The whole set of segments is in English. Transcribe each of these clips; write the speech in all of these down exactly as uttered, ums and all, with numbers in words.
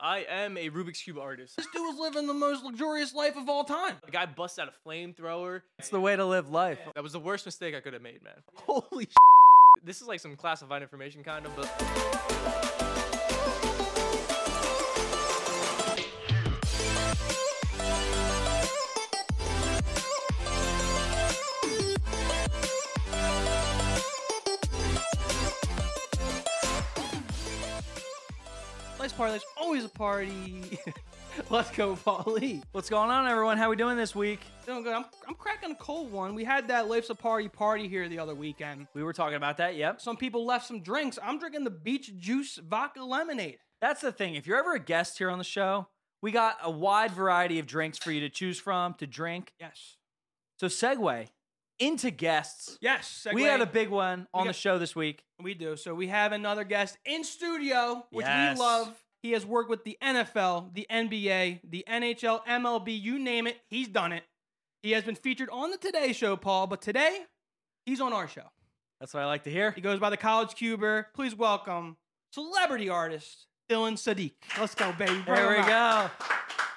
I am a Rubik's Cube artist. This dude was living the most luxurious life of all time. The guy busts out a flamethrower. It's the way to live life. That was the worst mistake I could have made, man. Holy shit. This is like some classified information kind of, but... Let's party. There's always a party. Let's go, Paulie. What's going on, everyone? How we doing this week? Doing good. I'm, I'm cracking a cold one. We had that Life's a Party party here the other weekend. We were talking about that, yep. Some people left some drinks. I'm drinking the Beach Juice Vodka Lemonade. That's the thing. If you're ever a guest here on the show, we got a wide variety of drinks for you to choose from, to drink. Yes. So segue into guests. Yes. Segue. We had a big one on got- the show this week. We do. So we have another guest in studio, which Yes. we love. He has worked with the N F L, the N B A, the N H L, M L B, you name it, he's done it. He has been featured on the Today Show, Paul, but today, he's on our show. That's what I like to hear. He goes by the College Cuber. Please welcome celebrity artist, Dylan Sadiq. Let's go, baby. Bring There him we out. go.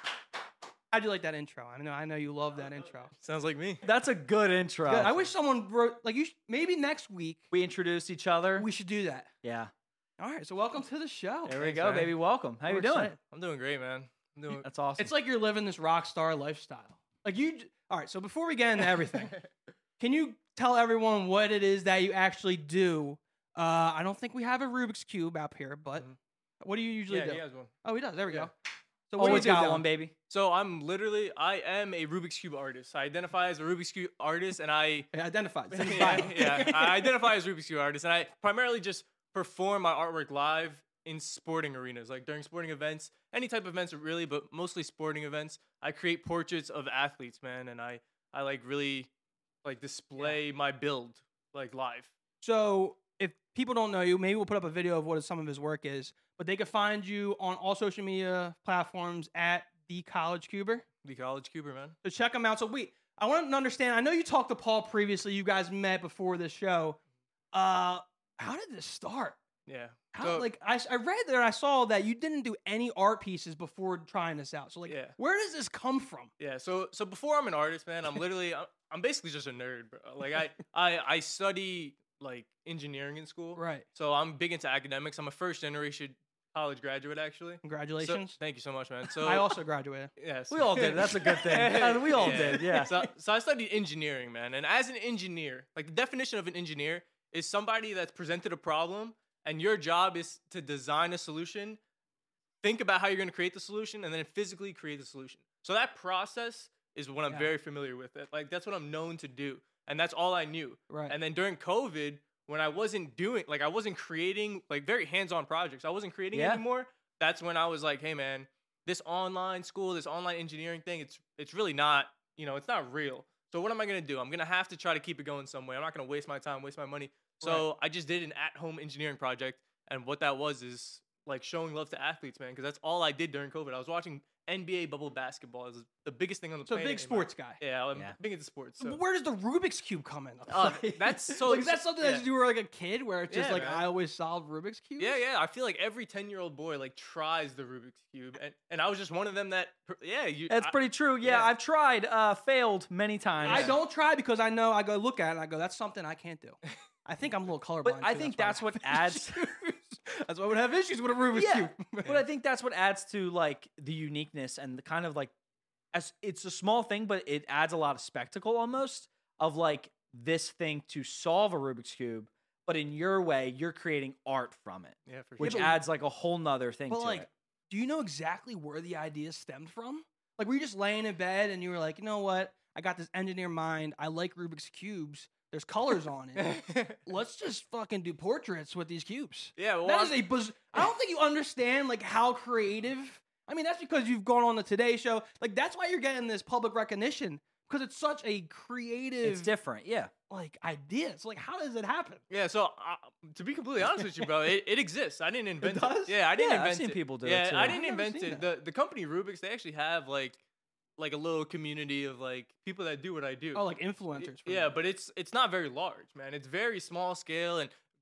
How'd you like that intro? I know, I know you love that intro. Sounds like me. That's a good intro. Good. I wish someone wrote, like, you. Sh- maybe next week, we introduced each other. we should do that. yeah. All right, so welcome to the show. There we Thanks, go, man. baby. Welcome. How We're you doing? excited. I'm doing great, man. I'm doing... That's awesome. It's like you're living this rock star lifestyle. Like you. All right. So before we get into everything, can you tell everyone what it is that you actually do? Uh, I don't think we have a Rubik's Cube up here, but Mhm. what do you usually yeah, do? he has one. Oh, he does. There we Yeah. go. So what Always do you do, got Dylan? one, baby. So I'm literally, I am a Rubik's Cube artist. I identify as a Rubik's Cube artist, and I... Yeah, identified. It's in his yeah, bio. yeah, I identify as Rubik's Cube artist, and I primarily just perform my artwork live in sporting arenas, like during sporting events, any type of events really, but mostly sporting events. I create portraits of athletes, man, and I, I like really like display my build like live. So if people don't know you, maybe we'll put up a video of what some of his work is. But they can find you on all social media platforms at the College Cuber. The College Cuber, man. So check them out. So wait, I want to understand. I know you talked to Paul previously. You guys met before this show. Uh, how did this start? Yeah. How, So- like I, I read there, I saw that you didn't do any art pieces before trying this out. So like, Yeah. where does this come from? Yeah, so so before I'm an artist, man, I'm literally I'm, I'm basically just a nerd, bro. Like I I I study like engineering in school. Right. So I'm big into academics. I'm a first generation college graduate actually. So- Congratulations. thank you so much, man. So I also graduated. yes. We all did. That's a good thing. Uh, we all did, yeah. So so I studied engineering, man. And as an engineer, like the definition of an engineer is somebody that's presented a problem and your job is to design a solution, think about how you're going to create the solution, and then physically create the solution. So that process is what I'm Yeah. very familiar with. It like that's what I'm known to do, and that's all I knew. Right. And then during COVID, when I wasn't doing like I wasn't creating like very hands-on projects, I wasn't creating Yeah. anymore. That's when I was like, hey man, this online school, this online engineering thing, it's it's really not, you know, it's not real. So what am I gonna do? I'm gonna have to try to keep it going some way. I'm not gonna waste my time, waste my money. So I just did an at-home engineering project, and what that was is like showing love to athletes, man, because that's all I did during COVID. I was watching N B A bubble basketball. It was the biggest thing on the So planet. big in my- sports guy. Yeah, I'm Yeah. big into sports. So. But where does the Rubik's Cube come in? Uh, that's so- like, is that something yeah. that you were like a kid where it's just Yeah, like man. I always solve Rubik's Cube? Yeah, yeah. I feel like every ten-year-old boy like tries the Rubik's Cube, and, and I was just one of them that, yeah, you. That's I- pretty true. Yeah, yeah. I've tried, uh, failed many times. I don't try because I know I go look at it and I go, that's something I can't do. I think I'm a little colorblind. But I too, think why that's I what have adds- issues. That's why I would have issues with a Rubik's Yeah, Cube. But I think that's what adds to like the uniqueness and the kind of like, as it's a small thing, but it adds a lot of spectacle almost of like this thing to solve a Rubik's Cube. But in your way, you're creating art from it, Yeah, for sure. which but- adds like a whole nother thing But to like, it. do you know exactly where the idea stemmed from? Like, were you just laying in bed and you were like, you know what? I got this engineer mind. I like Rubik's Cubes. There's colors on it. Let's just fucking do portraits with these cubes. yeah, well, That I'm- is a buzz. I don't think you understand like how creative. I mean, that's because you've gone on the Today Show. Like, that's why you're getting this public recognition because it's such a creative, It's different. Yeah. like idea. So, like, how does it happen? yeah. So uh, to be completely honest with you, bro, it, it exists. I didn't invent it. does? Yeah, I didn't Yeah, I've invent seen it. people do it, yeah, too. I I've didn't never invent seen it. The the company Rubik's, they actually have like like a little community of like people that do what I do. Oh, like influencers. for Yeah, me. but it's it's not very large, man. It's very small scale, and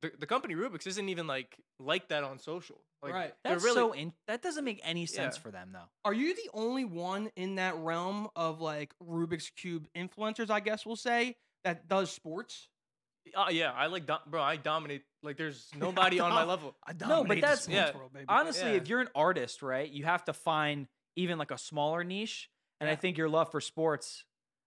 the, the company Rubik's isn't even like like that on social. Like, Right. they're That's really, so in- that doesn't make any sense Yeah. for them though. Are you the only one in that realm of like Rubik's Cube influencers, I guess we'll say, that does sports? Uh, yeah, I like, dom- bro. I dominate. Like, there's nobody on my dom- level. I No, but dominate the that's- sports yeah. world, baby. Honestly, Yeah. if you're an artist, right, you have to find even like a smaller niche. And I Yeah. think your love for sports,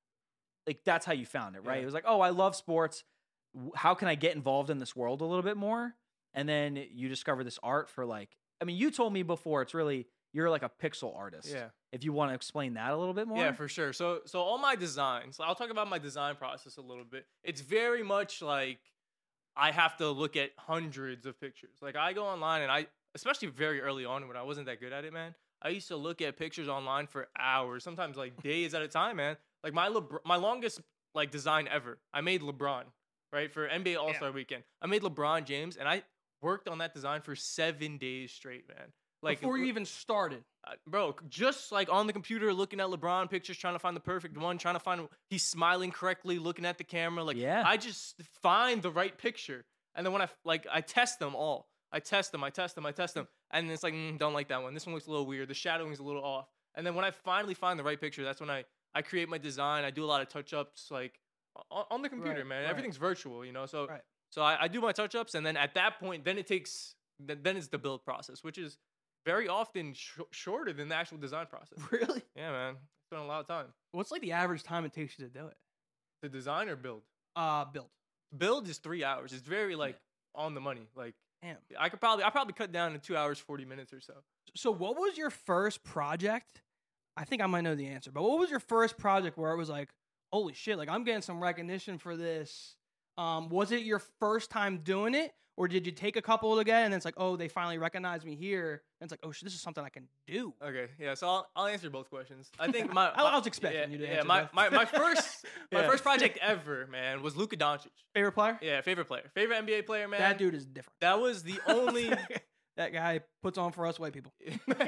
like that's how you found it, right? Yeah. It was like, oh, I love sports. W- How can I get involved in this world a little bit more? And then you discover this art for like, I mean, you told me before it's really you're like a pixel artist. Yeah. If you want to explain that a little bit more. Yeah, for sure. So so all my designs, I'll talk about my design process a little bit. It's very much like I have to look at hundreds of pictures. Like I go online and I, especially very early on when I wasn't that good at it, man, I used to look at pictures online for hours, sometimes like days at a time, man. Like my Lebr- my longest like design ever, I made LeBron, right, for N B A All-Star weekend. I made LeBron James and I worked on that design for seven days straight, man. Like Before you even started. uh, bro, just like on the computer looking at LeBron pictures, trying to find the perfect one, trying to find he's smiling correctly, looking at the camera. Like, Yeah. I just find the right picture, and then when I like, I test them all. I test them, I test them, I test them, and it's like, mm, don't like that one. This one looks a little weird. The shadowing's a little off. And then when I finally find the right picture, that's when I I create my design. I do a lot of touch ups, like on, on the computer, Right, man. right. Everything's virtual, you know. So Right. so I, I do my touch ups, and then at that point, then it takes th- then it's the build process, which is very often sh- shorter than the actual design process. Really? Yeah, man. Spend a lot of time. What's like the average time it takes you to do it? The design or build? Uh, build. Build is three hours. It's very like on the money. Like Damn. I could probably I probably cut down to two hours forty minutes or so. So, what was your first project? I think I might know the answer, but what was your first project where it was like, holy shit, like I'm getting some recognition for this? Um, was it your first time doing it, or did you take a couple again and then it's like, oh, they finally recognize me here, and it's like, oh shit, this is something I can do? Okay, yeah. So I'll, I'll answer both questions. I think my, I- my- I was expecting yeah, you to yeah, answer my, both. my my first my Yeah. first project ever, man, was Luka Doncic. Favorite player? Yeah, favorite player, favorite N B A player, man. That dude is different. That was the only. That guy puts on for us white people.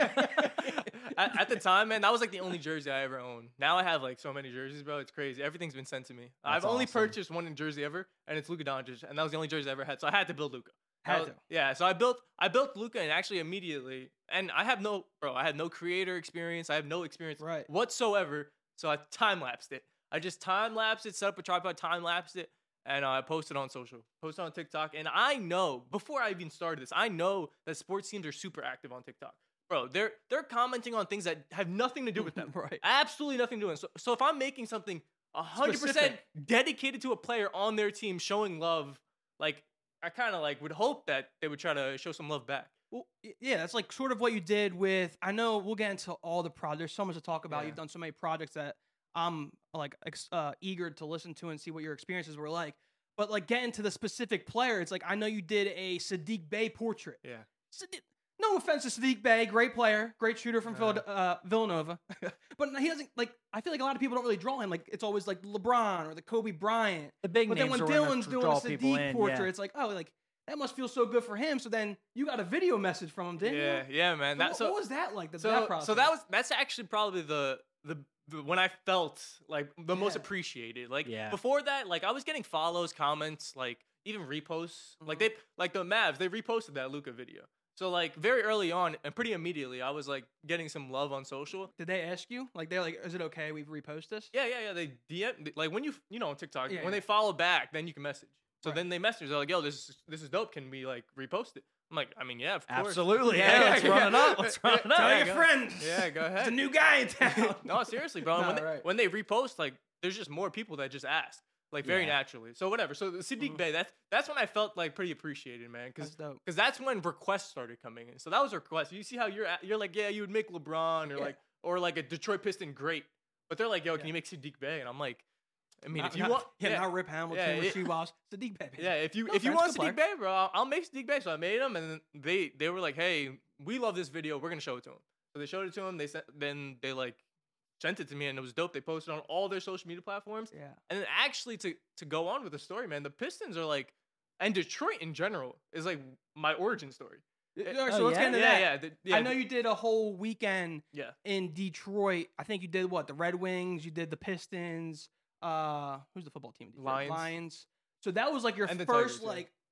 at, at the time, man, that was like the only jersey I ever owned. Now I have like so many jerseys, bro. It's crazy. Everything's been sent to me. I've only awesome. purchased one jersey ever, and it's Luka Doncic, and that was the only jersey I ever had. So I had to build Luka. Had to. Yeah. So I built I built Luka, and actually immediately, and I have no bro. I had no creator experience. I have no experience Right. whatsoever. So I time lapsed it. I just time lapsed it, set up a tripod, time lapsed it, and uh, I posted on social, posted on TikTok. And I know before I even started this, I know that sports teams are super active on TikTok, bro. They're they're commenting on things that have nothing to do with them, Right. absolutely nothing to do with them. So so if I'm making something a hundred percent Specific. dedicated to a player on their team, showing love, like I kind of like would hope that they would try to show some love back. Well, y- yeah, that's like sort of what you did with. I know we'll get into all the projects. There's so much to talk about. Yeah. You've done so many projects that I'm like ex- uh, eager to listen to and see what your experiences were like. But like getting to the specific player, it's like I know you did a Sadiq Bey portrait. Yeah. Sadiq, no offense to Sadiq Bey, great player, great shooter from Uh. Phil- uh, Villanova, but he doesn't like. I feel like a lot of people don't really draw him. Like it's always like LeBron or the Kobe Bryant. The big But then names when are in there Dylan's to doing a draw people Sadiq in, portrait, yeah. it's like, oh, like that must feel so good for him. So then you got a video message from him, didn't Yeah, you? yeah, man. So That what, so what was that like? The, so that process? so that was that's actually probably the the, the when I felt like the most Yeah. appreciated. Like Yeah. before that, like I was getting follows, comments, like even reposts. Like Mhm. they like the Mavs, they reposted that Luka video. So like very early on and pretty immediately, I was like getting some love on social. Did they ask you? Like they're like, is it okay we repost this? Yeah, yeah, yeah. They D M like when you you know on TikTok Yeah, when yeah. they follow back, then you can message. So Right. then they message. They're like, "Yo, this is this is dope. Can we like repost it?" I'm like, "I mean, yeah, of course." Absolutely. Yeah, let's run it up. Let's run it up. Tell Yeah, your go- friends. Yeah, go There's ahead. a new guy in town. No, seriously, bro. No, when, they, right. when they repost, like, there's just more people that just ask, like, very Yeah. naturally. So whatever. So the Sadiq Mhm. Bey, that's that's when I felt like pretty appreciated, man, because That's dope. because that's when requests started coming in. So that was a request. You see how you're at, you're like, yeah, you would make LeBron or Yeah. like or like a Detroit Piston great, but they're like, yo, can Yeah. you make Sadiq Bey? And I'm like, I mean, Not- if you not- want, yeah, yeah, not Rip Hamilton, Yeah, it- Rasheed Wallace, Sadiq Bey. yeah, if you No if you offense, want good Sadiq Bey, bro, I'll, I'll make Sadiq Bey. So I made them, and then they they were like, hey, we love this video. We're gonna show it to him. So they showed it to him. They sent, then they like sent it to me, and it was dope. They posted on all their social media platforms. Yeah. And then actually to to go on with the story, man, the Pistons are like, and Detroit in general is like my origin story. Yeah, Oh, so let's yeah? get into yeah, that. yeah, the- yeah. I know you did a whole weekend Yeah. in Detroit. I think you did what? The Red Wings. You did the Pistons. Uh, who's the football team? in Detroit? Lions. Lions. So that was like your And the first Tigers, yeah. like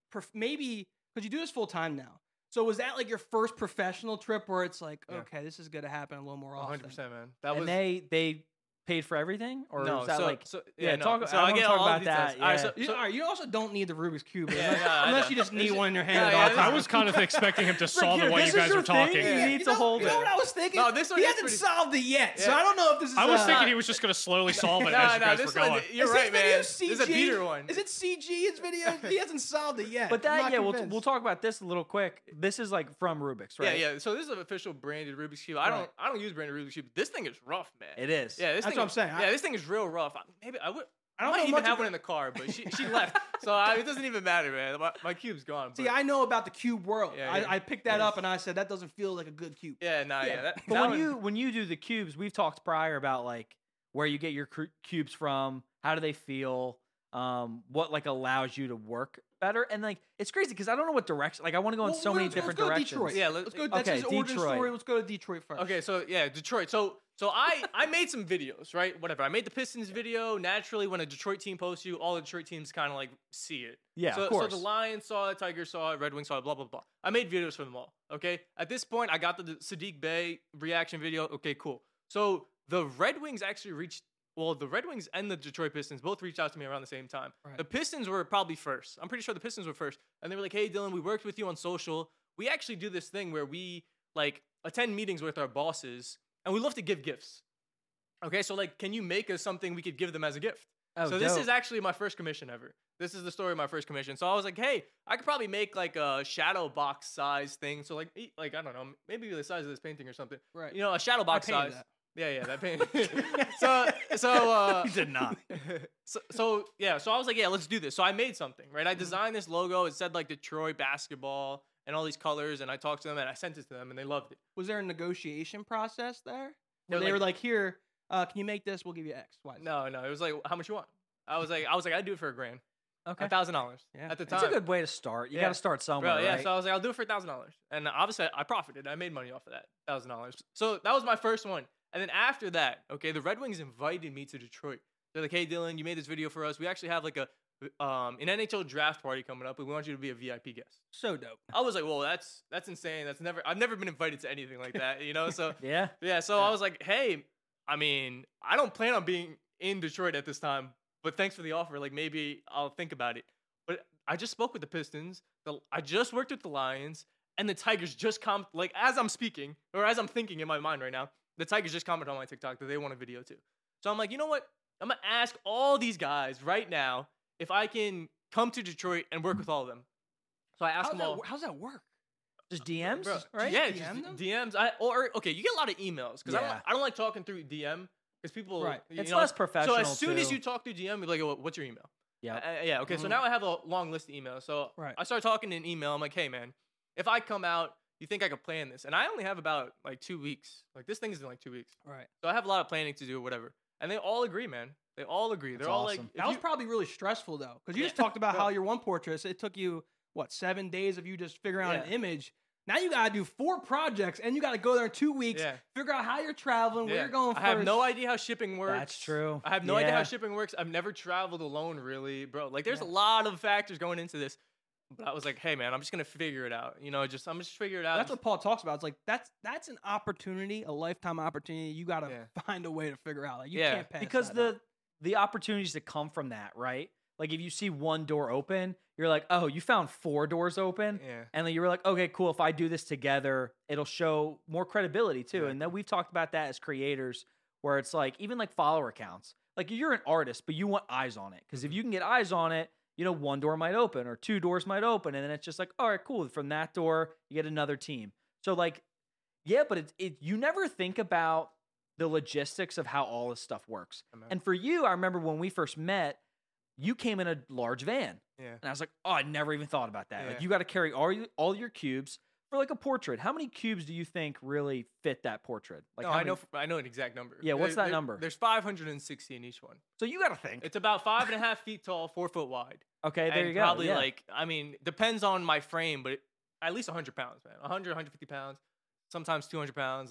prof- maybe because you do this full time now. So was that like your first professional trip where it's like, Yeah. okay, this is gonna happen a little more one often? hundred percent, man. That and was they they paid for everything, or no. is that so, like so yeah? yeah, no. talk. So I I want get to talk all about the that. details. All right, yeah. so- You, all right, you also don't need the Rubik's Cube Yeah, unless, no, I unless know. you just need It's- one in your hand yeah, at yeah, all this times. I was kind of expecting him to solve here, it while this you is guys your were talking. thing? You need you to know, hold you know it. what I was thinking? No, this one he is hasn't pretty- solved it yet, so Yeah. I don't know if this is. I was uh, thinking he was just going to slowly solve it Nah, as you nah, guys this were one, going. you're is right, his video man. C G? This is a beater one. Is it C G? His video? He hasn't solved it yet. But I'm that not yeah, we'll convinced. we'll talk about this a little quick. This is like from Rubik's, right? Yeah, yeah. So this is an official branded Rubik's Cube. I don't, Right. I don't use branded Rubik's Cube. This thing is rough, man. It is. Yeah, this That's thing what I'm is- saying. I- Yeah, this thing is real rough. I- Maybe I would. I I don't might know even much have about- one in the car, but she she left, so I, it doesn't even matter, man. My, my cube's gone. See, but- I know about the cube world. Yeah, I, yeah. I picked that Yes. up and I said that doesn't feel like a good cube. yeah, nah, yeah. Yeah. That, But that when one- you when you do the cubes, we've talked prior about like where you get your cru- cubes from, how do they feel, um, what like allows you to work better, and like it's crazy because I don't know what direction. Like I want to go in Well, so we're- many let's different go to directions. Detroit. Yeah, let- let's go. That's okay, his origin Detroit. story. Let's go to Detroit first. Okay, so yeah, Detroit. So so I I made some videos, right? Whatever. I made the Pistons video. Naturally, when a Detroit team posts you, all the Detroit teams kind of like see it. Yeah, so, of course. So the Lions saw it, Tigers saw it, Red Wings saw it, blah blah blah. I made videos for them all. Okay. At this point, I got the, the Sadiq Bey reaction video. Okay, cool. So the Red Wings actually reached. Well, the Red Wings and the Detroit Pistons both reached out to me around the same time. Right. The Pistons were probably first. I'm pretty sure the Pistons were first. And they were like, hey, Dylan, we worked with you on social. We actually do this thing where we, like, attend meetings with our bosses, and we love to give gifts. Okay, so, like, can you make us something we could give them as a gift? Oh, so this dope. is actually my first commission ever. This is the story of my first commission. So I was like, hey, I could probably make, like, a shadow box size thing. So, like, e- like I don't know, maybe the size of this painting or something. Right. You know, a shadow box painted size. that. Yeah, yeah, that painting. so, so, uh, You did not. so, so yeah, so I was like, yeah, let's do this. So I made something, right? I designed this logo. It said like Detroit basketball and all these colors, and I talked to them and I sent it to them, and they loved it. Was there a negotiation process there? They Where were they were like- like, here, uh, can you make this? We'll give you X, Y. Z." No, no, it was like, how much you want? I was like, I was like, I'd do it for a grand, Okay. a thousand dollars Yeah. at the time. It's a good way to start. You Yeah. got to start somewhere, Bro, yeah, right? so I was like, I'll do it for a thousand dollars, and obviously I profited. I made money off of that thousand dollars. So that was my first one, and then after that, okay, the Red Wings invited me to Detroit. They're like, hey, Dylan, you made this video for us. We actually have like a um an N H L draft party coming up, and we want you to be a V I P guest. So dope. I was like, well, that's that's insane. That's never I've never been invited to anything like that, you know. So yeah. yeah, so Yeah. I was like, hey, I mean, I don't plan on being in Detroit at this time, but thanks for the offer. Like maybe I'll think about it. But I just spoke with the Pistons. The, I just worked with the Lions, and the Tigers just com like as I'm speaking or as I'm thinking in my mind right now, the Tigers just commented on my TikTok that they want a video too. So I'm like, you know what? I'm gonna ask all these guys right now if I can come to Detroit and work with all of them. So I asked How's them that, all. how's that work? Just D Ms, Bro, right? Yeah, D M just them? D Ms. I or okay, you get a lot of emails because I Yeah. don't I don't like talking through D M because people Right. you It's know, less professional. So as soon as too. you talk through D M, you're like, oh, what's your email? Yeah. Uh, yeah. Okay. So Mhm. now I have a long list of emails. So Right. I start talking in email. I'm like, hey man, if I come out, you think I could plan this? And I only have about like two weeks. Like this thing is in like two weeks. Right. So I have a lot of planning to do or whatever. And they all agree, man. They all agree. They're That's all awesome. like, if That was you- probably really stressful though, because you Yeah. just talked about Bro. how your one portrait, it took you what seven days of you just figuring out an Yeah. image. Now you gotta do four projects, and you gotta go there in two weeks, Yeah. figure out how you're traveling, where yeah. you're going I first. have no idea how shipping works. That's true. I have no idea how Yeah. shipping works. I've never traveled alone, really, bro. Like, there's Yeah. a lot of factors going into this. But I was like, hey, man, I'm just gonna figure it out. You know, just I'm just figure it out. That's what Paul talks about. It's like that's that's an opportunity, a lifetime opportunity. You gotta Yeah. find a way to figure out. Like you Yeah. can't pass because that the up. the opportunities that come from that, right? Like if you see one door open, you're like, oh, you found four doors open, yeah. and then you were like, okay, cool. If I do this together, it'll show more credibility too. And then we've talked about that as creators, where it's like even like follower accounts. Like you're an artist, but you want eyes on it because if you can get eyes on it, you know, one door might open or two doors might open, and then it's just like, all right, cool. From that door, you get another team. So like, yeah, but it's it. You never think about the logistics of how all this stuff works. Amen. And for you, I remember when we first met, you came in a large van. Yeah. And I was like, oh, I never even thought about that. Like Yeah. you got to carry all your, all your cubes for like a portrait. How many cubes do you think really fit that portrait? Like no, how I many- know. f- I know an exact number. Yeah, what's There- that there- number? There's five hundred sixty in each one. So you got to think. It's about five and a half feet tall, four foot wide. Okay, there and you go. Probably yeah. like, I mean, depends on my frame, but at least one hundred pounds, man. one hundred, one hundred fifty pounds. Sometimes two hundred pounds. Like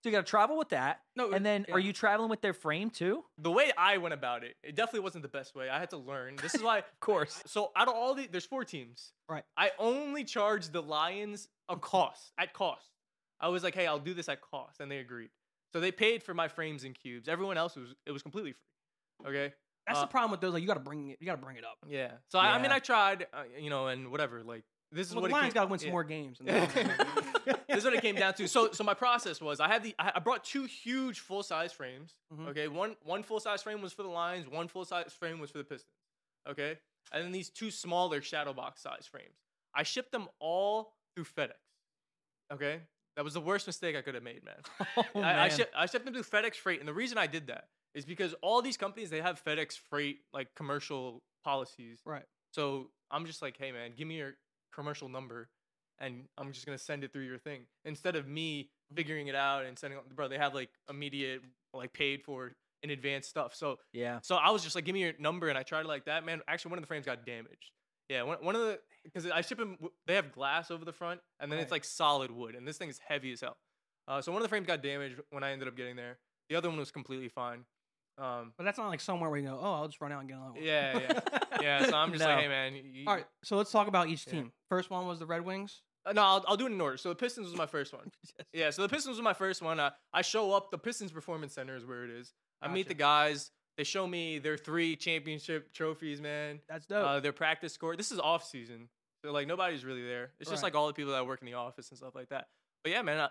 So you got to travel with that. No, And then yeah. are you traveling with their frame too? The way I went about it, it definitely wasn't the best way. I had to learn. This is why, of course. So out of all the, there's four teams. Right. I only charged the Lions a cost at cost. I was like, hey, I'll do this at cost, and they agreed. So they paid for my frames and cubes. Everyone else was it was completely free. Okay. That's Uh, the problem with those. Like, you got to bring it. You got to bring it up. Yeah. So I, I mean, Yeah. I tried, uh, you know, and whatever. Like this is Well, what the it Lions came- got to win some yeah. more games. and then- This is what it came down to. So, so my process was I had the I I brought two huge full size frames. Mhm. Okay, one one full size frame was for the Lions, one full size frame was for the Pistons. Okay, and then these two smaller shadow box size frames. I shipped them all through FedEx. Okay, that was the worst mistake I could have made, man. Oh, I, I, man. ship, I shipped them through FedEx Freight, and the reason I did that is because all these companies they have FedEx Freight like commercial policies. Right. So I'm just like, hey man, give me your commercial number, and I'm just gonna send it through your thing instead of me figuring it out and sending. Bro, they have like immediate, like paid for in advance stuff. So Yeah. so I was just like, give me your number, and I tried it like that. Man, actually, one of the frames got damaged. Yeah, one, one of the because I ship them. They have glass over the front, and then it's Right. like solid wood, and this thing is heavy as hell. Uh, so one of the frames got damaged when I ended up getting there. The other one was completely fine. Um, But that's not like somewhere where you go, oh, I'll just run out and get another one. yeah, yeah, yeah. So I'm just No. like, hey man. You, All right. So let's talk about each Yeah. team. First one was the Red Wings. Uh, no, I'll, I'll do it in order. So the Pistons was my first one. Yeah, so the Pistons was my first one. Uh, I show up. The Pistons Performance Center is where it is. I meet Gotcha. the guys. They show me their three championship trophies, man. That's dope. Uh, their practice score. This is off season, so like nobody's really there. It's just Right. like all the people that work in the office and stuff like that. But yeah, man, uh,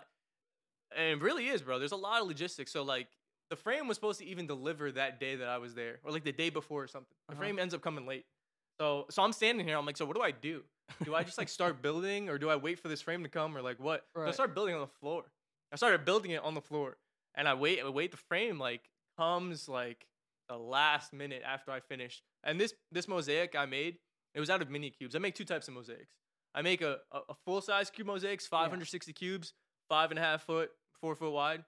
and it really is, bro. There's a lot of logistics. So like the frame was supposed to even deliver that day that I was there, or like the day before or something. The Uh-huh. frame ends up coming late. So so I'm standing here. I'm like, so what do I do? Do I just like start building, or do I wait for this frame to come, or like what? So I Right. start building on the floor. I started building it on the floor, and I wait. I wait. The frame like comes like the last minute after I finish. And this this mosaic I made, it was out of mini cubes. I make two types of mosaics. I make a, a, a full size cube mosaics, five hundred sixty cubes, five and a half foot, four foot wide.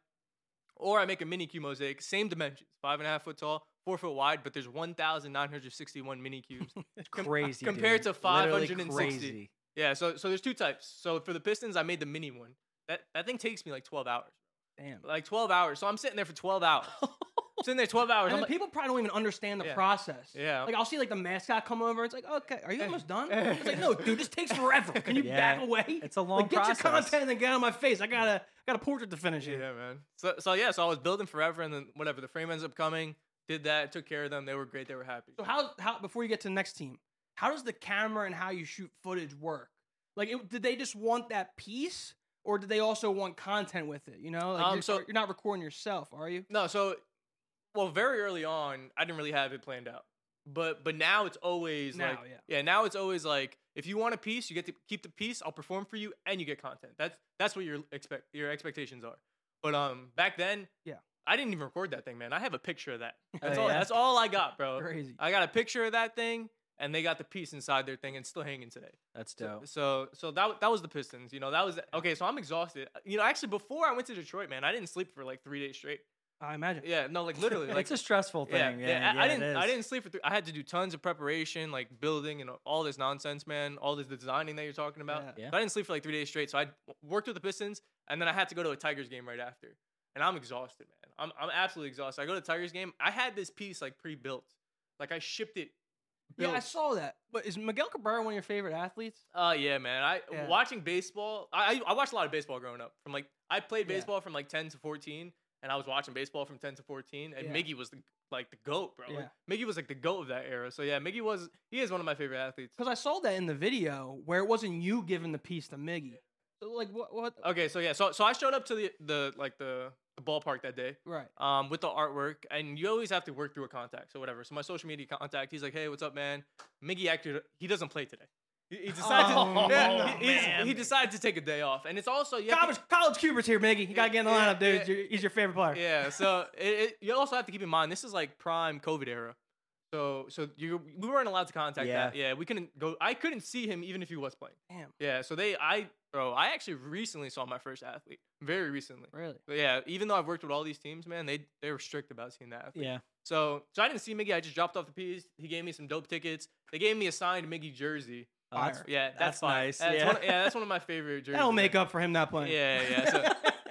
Or I make a mini cube mosaic, same dimensions, five and a half foot tall, four foot wide, but there's one thousand nine hundred sixty-one mini cubes. Com- Crazy. compared dude. to five Literally hundred sixty. crazy. Yeah, so so there's two types. So for the Pistons, I made the mini one. That that thing takes me like twelve hours. Damn. Like twelve hours. So I'm sitting there for twelve hours. sitting there twelve hours. And I'm then like, people probably don't even understand the Yeah. process. Yeah. Like I'll see like the mascot come over. It's like, okay, are you almost done? It's like, no, dude, this takes forever. Can you Yeah. back away? It's a long like, get process. your content and get out of my face. I got a got a portrait to finish yeah, here. man. So so yeah, so I was building forever, and then whatever, the frame ends up coming. Did that, took care of them. They were great. They were happy. So how how before you get to the next team, how does the camera and how you shoot footage work? Like, it, did they just want that piece, or did they also want content with it? You know, like Um, you're, so- you're not recording yourself, are you? No, so well, very early on, I didn't really have it planned out. But but now it's always Now, like yeah. now it's always like if you want a piece, you get to keep the piece. I'll perform for you, and you get content. That's that's what your expect your expectations are. But um, back then, Yeah. I didn't even record that thing, man. I have a picture of that. That's Oh, all. yeah? That's all I got, bro. Crazy. I got a picture of that thing, and they got the piece inside their thing, and it's still hanging today. That's So, dope. so so that that was the Pistons. You know, that was okay. So I'm exhausted. You know, actually, before I went to Detroit, man, I didn't sleep for like three days straight. I imagine. Yeah, no, like literally, like it's a stressful yeah, thing. yeah, Yeah, I, I yeah, didn't. it I is. didn't sleep for. Three, I had to do tons of preparation, like building and all this nonsense, man. All this designing that you're talking about. Yeah. Yeah. So I didn't sleep for like three days straight. So I worked with the Pistons, and then I had to go to a Tigers game right after, and I'm exhausted, man. I'm I'm absolutely exhausted. I go to the Tigers game. I had this piece like pre-built, like I shipped it. Yeah, I built. saw that. But is Miguel Cabrera one of your favorite athletes? Uh yeah, man. I Yeah. watching baseball. I I I watched a lot of baseball growing up. From like I played Yeah. baseball from like ten to fourteen, and I was watching baseball from ten to fourteen. And Yeah. Miggy was the like the goat, bro. Yeah. Miggy was like the goat of that era. So yeah, Miggy was he is one of my favorite athletes. Because I saw that in the video where it wasn't you giving the piece to Miggy. So like what? What? Okay, so yeah, so so I showed up to the the like the the ballpark that day. Right. Um, with the artwork, and you always have to work through a contact, so whatever. So my social media contact, he's like, "Hey, what's up, man?" Miggy actually, he doesn't play today. He, he decided, Oh, to, yeah, he, he's- man. he decided to take a day off, and it's also you have to- College, college Cuber's here, Miggy. You gotta get in the Yeah, lineup, dude. yeah. You're- He's your favorite player. yeah. So it, it, you also have to keep in mind this is like prime COVID era. So so you we weren't allowed to contact Yeah. that. Yeah, we couldn't go. I couldn't see him even if he was playing. Damn. Yeah. So they, I, bro, I actually recently saw my first athlete. Very recently. Really? But yeah, even though I've worked with all these teams, man, they they were strict about seeing that athlete. Yeah. So so I didn't see Miggy. I just dropped off the piece. He gave me some dope tickets. They gave me a signed Miggy jersey. Oh, that's- Fire. Yeah, that's, That's fine. nice, That's yeah. One, yeah, that's one of my favorite jerseys. That'll make up for him not playing. Yeah, yeah. So,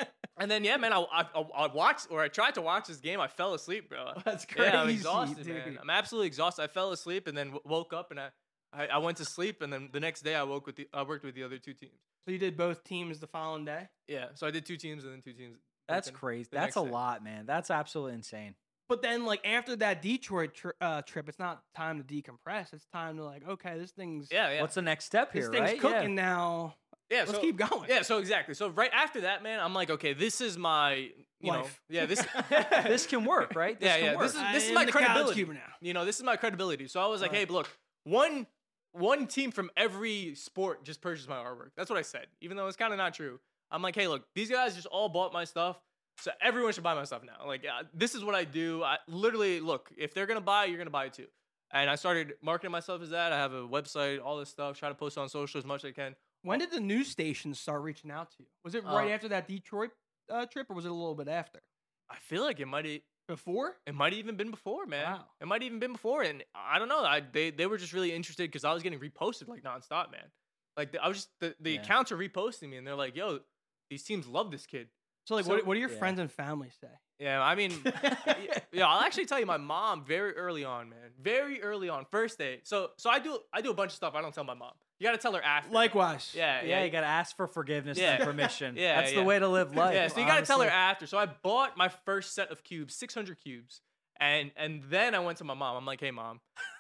And then yeah, man, I, I I watched or I tried to watch this game. I fell asleep, bro. That's crazy. Yeah, I'm exhausted, dude. man. I'm absolutely exhausted. I fell asleep and then w- woke up and I, I I went to sleep and then the next day I woke with the I worked with the other two teams. So you did both teams the following day? Yeah, so I did two teams and then two teams. That's the- crazy. the That's next a day. lot, man. That's absolutely insane. But then, like, after that Detroit tri- uh, trip, it's not time to decompress. It's time to, like, okay, this thing's Yeah, yeah, What's the next step this here, thing's right? cooking now. yeah. Let's so, keep going. Yeah, so exactly. So right after that, man, I'm like, okay, this is my you Life. know, yeah, this. Yeah. This can work, right? This Yeah, can yeah, work. this is- I this is am my the college credibility. Cuban now. You know, this is my credibility. So I was like, Right. hey, look, one one team from every sport just purchased my artwork. That's what I said, even though it's kind of not true. I'm like, hey, look, these guys just all bought my stuff, so everyone should buy my stuff now. Like, uh, this is what I do. I literally, look, if they're gonna buy, you're gonna buy it too. And I started marketing myself as that. I have a website, all this stuff. Try to post on social as much as I can. When did the news stations start reaching out to you? Was it right Uh, after that Detroit uh, trip, or was it a little bit after? I feel like it might Before? it might even been before, man. Wow. It might even been before, and I don't know. I they they were just really interested because I was getting reposted like nonstop, man. Like the, I was just the, the Yeah. accounts are reposting me, and they're like, "Yo, these teams love this kid." So, like, So- what, what do your Yeah. friends and family say? Yeah, I mean, yeah, yeah, I'll actually tell you, my mom very early on, man, very early on, first day. So so I do I do a bunch of stuff I don't tell my mom. You got to tell her after. Likewise. yeah, yeah, yeah, you gotta ask for forgiveness Yeah. and permission. Yeah, That's yeah. the way to live life. yeah. So you got to tell her honestly. after. So I bought my first set of cubes, six hundred cubes, and and then I went to my mom. I'm like, hey, mom,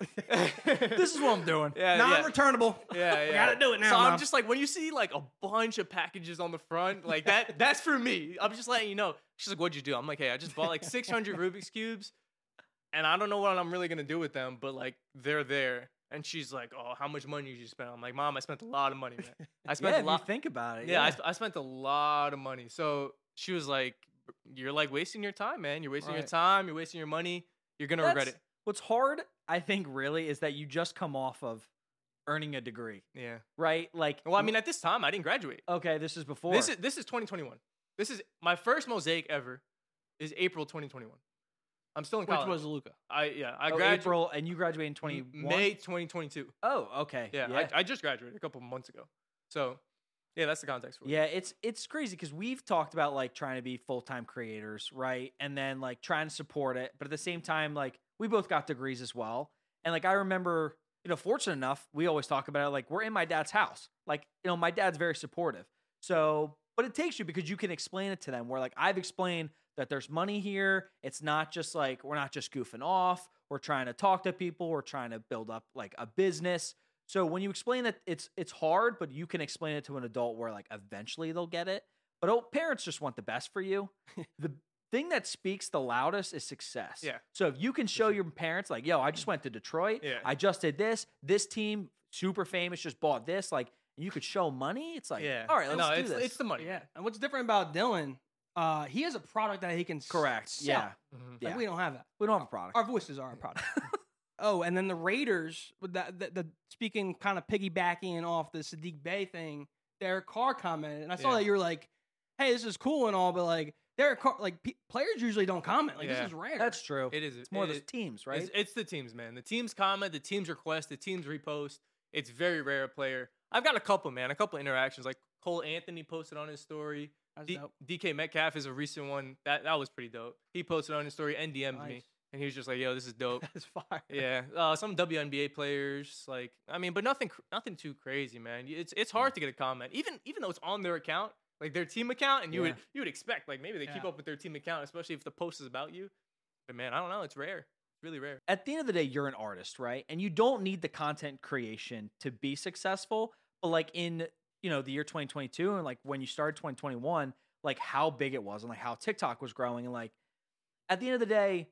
This is what I'm doing. yeah, yeah. Non-returnable. Yeah, We yeah. gotta do it now, So Mom. I'm just like, when you see like a bunch of packages on the front, like that, that's for me. I'm just letting you know. She's like, what'd you do? I'm like, hey, I just bought like six hundred Rubik's cubes, and I don't know what I'm really gonna do with them, but like they're there. And she's like, oh, how much money did you spend? I'm like, mom, I spent a lot of money, man. I spent Yeah, a if lot. you think about it. yeah, I, sp- I spent a lot of money. So she was like, you're like wasting your time, man. You're wasting your Right. time. You're wasting your money. You're gonna regret That's- it. What's hard, I think, really, is that you just come off of earning a degree, Yeah. right? Like, Well, I mean, at this time, I didn't graduate. okay, this is before. This is this is twenty twenty-one. This is my first mosaic ever. Is April twenty twenty-one. I'm still in Which college. was Luca. I yeah I oh, graduated April, and you graduated in twenty May twenty twenty-two. Oh, okay. Yeah, yeah. I, I just graduated a couple of months ago. So yeah, that's the context for it. Yeah, it's it's crazy because we've talked about like trying to be full time creators, right? And then like trying to support it, but at the same time, like we both got degrees as well. And like I remember, you know, fortunate enough, we always talk about it. Like we're in my dad's house. Like you know, my dad's very supportive. So, but it takes you because you can explain it to them. Where like I've explained that there's money here. It's not just like we're not just goofing off. We're trying to talk to people. We're trying to build up like a business. So when you explain that it's it's hard, but you can explain it to an adult where like eventually they'll get it. But oh, parents just want the best for you. The thing that speaks the loudest is success. Yeah. So if you can show your parents like, yo, I just went to Detroit. Yeah. I just did this. This team, super famous, just bought this. Like you could show money. It's like, yeah. all right, let's no, do it's this. it's the money. Yeah. And what's different about Dylan, uh, he has a product that he can s- correct. sell. Yeah. Mhm. Like, Yeah. we don't have that. We don't have a product. Our voices are our product. Oh, and then the Raiders, with that, the, the speaking kind of piggybacking off the Sadiq Bey thing, Derek Carr commented, and I saw Yeah. that you were like, "Hey, this is cool and all," but like Derek Carr, like pe- players usually don't comment. Like Yeah. this is rare. That's true. It is. It's more it, the it- teams, right? It's, it's the teams, man. The teams comment, the teams request, the teams repost. It's very rare a player. I've got a couple, man. A couple interactions. Like Cole Anthony posted on his story. That's D- dope. DK Metcalf is a recent one. That that was pretty dope. He posted on his story and D M'd me, Nice. and he was just like, "Yo, this is dope." That's fire. Yeah, uh, some W N B A players, like I mean, but nothing, cr- nothing too crazy, man. It's it's hard to get a comment, even even though it's on their account, like their team account, and you would Yeah. you would expect like maybe they keep Yeah. up with their team account, especially if the post is about you. But man, I don't know, it's rare, it's really rare. At the end of the day, you're an artist, right? And you don't need the content creation to be successful. But like in, you know, the year twenty twenty-two and like when you started twenty twenty-one, like how big it was and like how TikTok was growing. And like at the end of the day,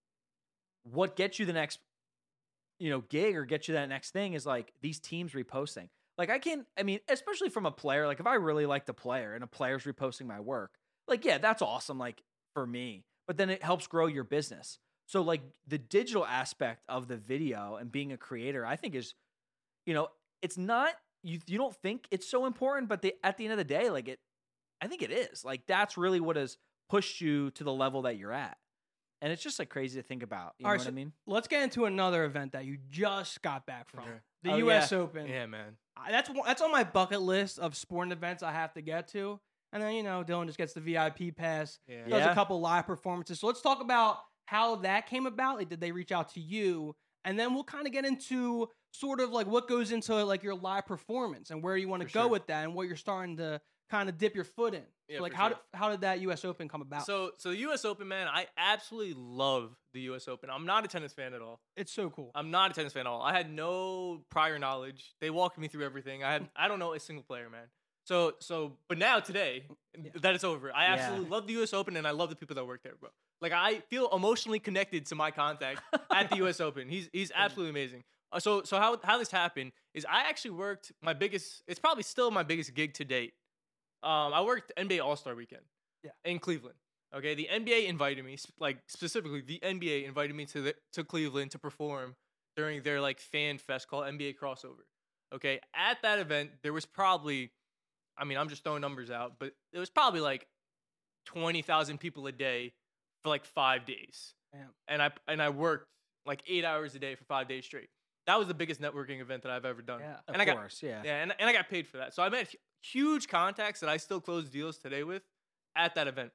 what gets you the next, you know, gig or get you that next thing is like these teams reposting. Like I can, I mean, especially from a player, like if I really like the player and a player's reposting my work, like, yeah, that's awesome. Like for me, but then it helps grow your business. So like the digital aspect of the video and being a creator, I think is, you know, it's not, you, you don't think it's so important, but the, at the end of the day, like it, I think it is. Like that's really what has pushed you to the level that you're at. And it's just like crazy to think about. You know All right, what so I mean? Let's get into another event that you just got back from. Okay. The Oh, U S yeah. Open. Yeah, man. I- That's one- that's on my bucket list of sporting events I have to get to. and then you know Dylan just gets the V I P pass. Yeah. Does Yeah. a couple live performances. So let's talk about how that came about. Like, did they reach out to you? And then we'll kind of get into sort of like what goes into like your live performance and where you want to For go sure. with that and what you're starting to kind of dip your foot in. Yeah, so like for how sure. did, how did that U S Open come about? So so the U S Open, man, I absolutely love the U S Open. I'm not a tennis fan at all. it's so cool. I'm not a tennis fan at all. I had no prior knowledge. They walked me through everything. I had I don't know a single player, man. So so but now today Yeah. that it's over. I Yeah. absolutely love the U S Open and I love the people that work there, bro. Like I feel emotionally connected to my contact at the U S Open. He's he's absolutely amazing. Uh, so so how how this happened is I actually worked my biggest. It's probably still my biggest gig to date. Um, I worked N B A All Star Weekend. Yeah. In Cleveland. Okay, the N B A invited me, sp- like specifically the N B A invited me to the to Cleveland to perform during their like fan fest called N B A Crossover. Okay, at that event there was probably, I mean I'm just throwing numbers out, but it was probably like twenty thousand people a day for like five days. Damn. And I and I worked like eight hours a day for five days straight. That was the biggest networking event that I've ever done. Yeah. Of And I got- course, yeah. Yeah, and, and I got paid for that. So I met hu- huge contacts that I still close deals today with at that event.